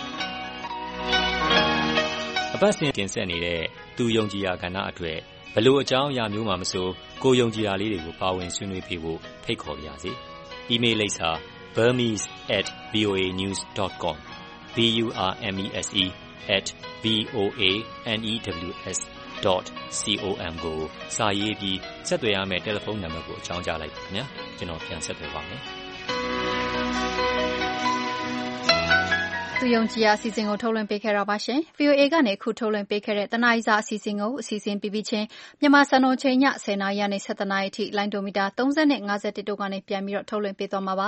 အပတ်စဉ်တင်ဆက်နေတဲ့သူယုံကြည်ရာကဏ္ဍအတွက်ဘလို့အကြောင်းအရာမျိုးမှမဆိုကိုယုံကြည်ရာလေးတွေကိုပါဝင်ဆွေးနွေးပြဖို့ဖိတ်ခေါ်ပါရစေ။ email လိပ်စာ burmese at voa news dot com b u r m e s e at v o a n e w s dot com ကိုစာရေးပြီးဆက်သွယ်ရမယ့်တယ်လီဖုန်းနံပါတ်ကိုအကြောင်းကြားလိုက်ပါခင်ဗျာကျွန်တော်ပြန်ဆက်သွယ်ပါမယ်သူယုံကြည်ရာအစီအစဉ်ကိုထုတ်လွှင့်ပေးခဲ့တာပါရှင် ဗွီအိုအေ ကနေအခုထုတ်လွှင့်ပေးခဲ့တဲ့တနားရီစာအစီအစဉ်ကိုအစီအစဉ်ပြီးပြီးချင်းမြန်မာစံတော်ချိန်ညဆယ်နာရီကနေဆယ်တနာရီအထိလိုင်းဒိုမီတာသုံးဆယ်နဲ့ငါးဆယ်တစ်တို့ကနေပြန်ပြီးတော့ထုတ်လွှင့်ပေးသွားမှာပါ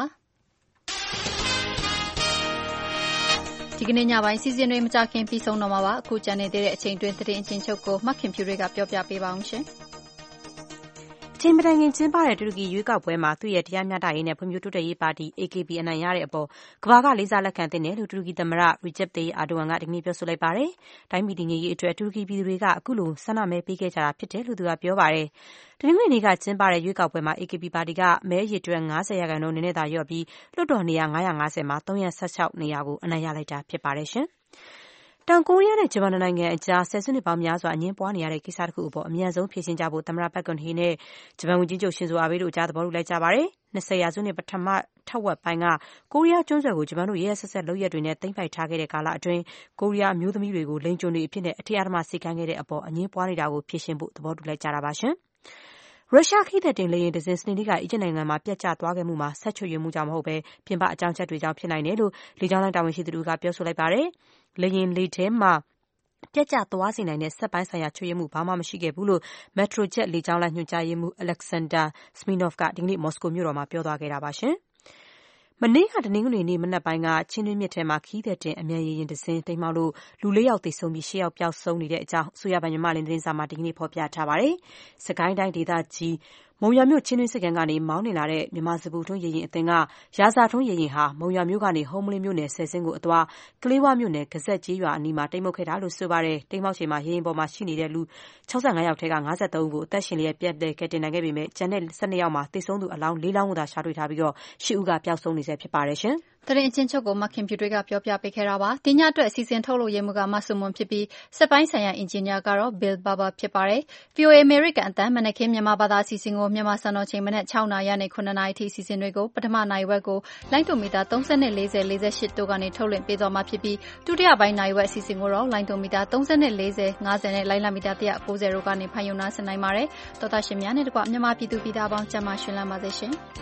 ဒီကနေ့ညပိုင်းစီစဉ်တွေမကြခင်ပြီးဆုံးတော့မှာပါအခုကြံနေသေးတဲ့အချိန်တွင်းသတင်းအချင်းချုပ်ကိုမခင်ဖြူတွေကပြောပြပေးပါအောင်ရှင်ချင်းပတိုင်ငင်ကျင်းပတဲ့တူရကီရွေးကောက်ပွဲမှာသူ့ရဲ့တရားမျှတရေးနဲ့ဖွံ့ဖြိုးတိုးတက်ရေးပါတီ A K P အနိုင်ရတဲ့အပေါ်ကမ္ဘာကလေးစားလက်ခံသင့်တယ်လို့တူရကီသမ္မတ Recep Tayyip Erdogan ကဒီကနေ့ပြောဆိုလိုက်ပါတယ်။တိုင်းပြည်တည်ငြိမ်ရေးအတွက်တူရကီပြည်သူတွေကအခုလိုဆန္ဒမဲပေးခဲ့ကြတာဖြစ်တယ်လို့သူကပြောပါတယ်။တနင်္ဂနွေနေ့ကကျင်းပတဲ့ရွေးကောက်ပွဲမှာ A K P ပါတီကမဲအရေအတွက်၅၀ရာခိုင်နှုန်းနဲ့သာလျော့ပြီးလွှတ်တော်နေရာ၅၅၀မှာ၃၁၆နေရာကိုအနိုင်ရလိုက်တာဖြစ်ပါတယ်ရှင်။တောင်ကိုရီးယားနဲ့ဂျပန်နိုင်ငံအကြားဆယ်စုနှစ်ပေါင်းများစွာအငြင်းပွားနေရတဲ့ကိစ္စတစ်ခုအပေါ်အမြန်ဆုံးဖြေရှင်းကြဖို့သမ္မတပက်ဂွန်ဟေနဲ့ဂျပန်ဝန်ကြီးချုပ်ရှင်ဇိုအာဘေးတို့အကြားသဘောတူလိုက်ကြပါတယ်။နှစ်ဆယ်ရာစုနှစ်ပထမထက်ဝက်ပိုင်းကကိုရီးယားကျွန်းဆွယ်ကိုဂျပန်တို့ရဲရဲဆက်ဆက်လုပ်ရက်တွေနဲ့သိမ်းပိုက်ထားခဲ့တဲ့ကာလအတွင်းကိုရီးယားအမျိုးသမီးတွေကိုလိင်ကျွန်တွေအဖြစ်နဲ့အထင်အဓမ္မစေခိုင်းခဲ့တဲ့အပေါ်အငြင်းပွားနေတာကိုဖြေရှင်းဖို့သဘောတူလိုက်ကြတာပါရှင်။ရုရှားခရီးသည်တင်လေယာဉ်တစ်စင်းစနေနေ့ကအီဂျစ်နိုင်ငံမှာပျက်ကျသွားခဲ့မှုမှာဆက်ချွတ်ယွင်းမှုကြောင့်မဟုတ်ဘဲပြင်ပအကြောင်းချက်တွေကြောင့်ဖြစ်နိုင်တယ်လို့လေကြောင်းလိုင်းတာဝန်ရှိသူတွေကပြောဆိုလိုက်ပါတယ်။လေယာဉ်လေထဲမှာပြက်ကျသွားစေနိုင်တဲ့စက်ပိုင်းဆိုင်ရာချွတ်ယွင်းမှုဘာမှမရှိခဲ့ဘူးလို့ Metrojet လေကြောင်းလိုင်းညွှန်ကြားရေးမှူး Alexander Smirnov ကဒီကနေ့မော်စကိုမြို့တော်မှာပြောသွားခဲ့တာပါရှင်။မနေ့ကတနင်္ဂနွေနေ့မနက်ပိုင်းကချင်းတွင်းမြစ်ထဲမှာခရီးသည်တင်အမြန်ရေယာဉ်တစ်စင်းတိမ်းမှောက်လို့လူလေးယောက်သေဆုံးပြီးရှစ်ယောက်ပျောက်ဆုံးနေတဲ့အကြောင်းအစိုးရပိုင်မြန်မာလင်းသတင်းစာမှာဒီကနေ့ဖော်ပြထားပါတယ်။စကိုင်းတိုင်းဒေသကြီးမုံရွာမြို့ချင်းတွင်းစစ်ကန်ကနေမောင်းနေလာတဲ့မြန်မာစပူထွန်းရေရင်အသင်းကရာဇာထွန်းရေရင်ဟာမုံရွာမြို့ကနေဟုံးမလင်းမြို့နယ်ဆယ်စင်းကိုအသွားကလေးဝမြို့နယ်ဂဇက်ကျေးရွာအနီးမှာတိမ်းမှောက်ခဲ့တာလို့ဆိုပါတယ်တိမ်းမှောက်ချိန်မှာရေရင်ပေါ်မှာရှိနေတဲ့လူ၆၅ယောက်ထဲက၅၃ဦးကိုအသက်ရှင်လျက်ပြတ်တဲ့ကယ်တင်နိုင်ခဲ့ပေမဲ့ကျန်တဲ့၁၂ယောက်မှာသေဆုံးသူအလောင်း၄လောင်းကိုသာရှာတွေ့ထားပြီးတော့၈ဦးကပျောက်ဆုံးနေဆဲဖြစ်ပါတယ်ရှင်သတင်းအချင်းချုပ်ကိုမခင်ဖြူတွေကပြောပြပေးခဲ့တာပါ။ဒီညအတွက်အစီအစဉ်ထုတ်လို့ရမှုကမဆုမွန်ဖြစ်ပြီးစက်ပိုင်းဆိုင်ရာအင်ဂျင်နီယာကတော့ Bill Barber ဖြစ်ပါတယ်။ V O A American အသံမနက်ခင်းမြန်မာဘာသာအစီအစဉ်ကိုမြန်မာစံတော်ချိန်မနက်၆နာရီနဲ့၇နာရီထိအစီအစဉ်တွေကိုပထမနာရီဝက်ကိုလိုင်းတိုမီတာ၃၀နဲ့၄၀ ၄၈တို့ကနေထုတ်လွှင့်ပေးသွားမှာဖြစ်ပြီးဒုတိယပိုင်းနာရီဝက်အစီအစဉ်ကိုတော့လိုင်းတိုမီတာ၃၀နဲ့၄၀ ၅၀နဲ့လိုင်းလာမီတာ၁၉၀တို့ကနေဖန်ယူနာဆင်နိုင်ပါတယ်။သောတာရှင်များနဲ့တကွမြန်မာပြည်သူပြည်သားပေါင်းကျန်းမာရှင်လန်းပါစေရှင်။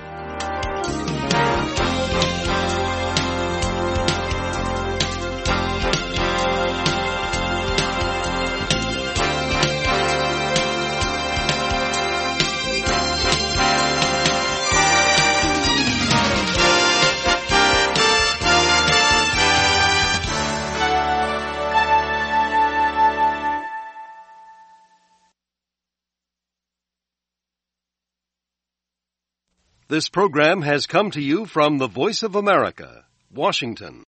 This program has come to you from the Voice of America, Washington.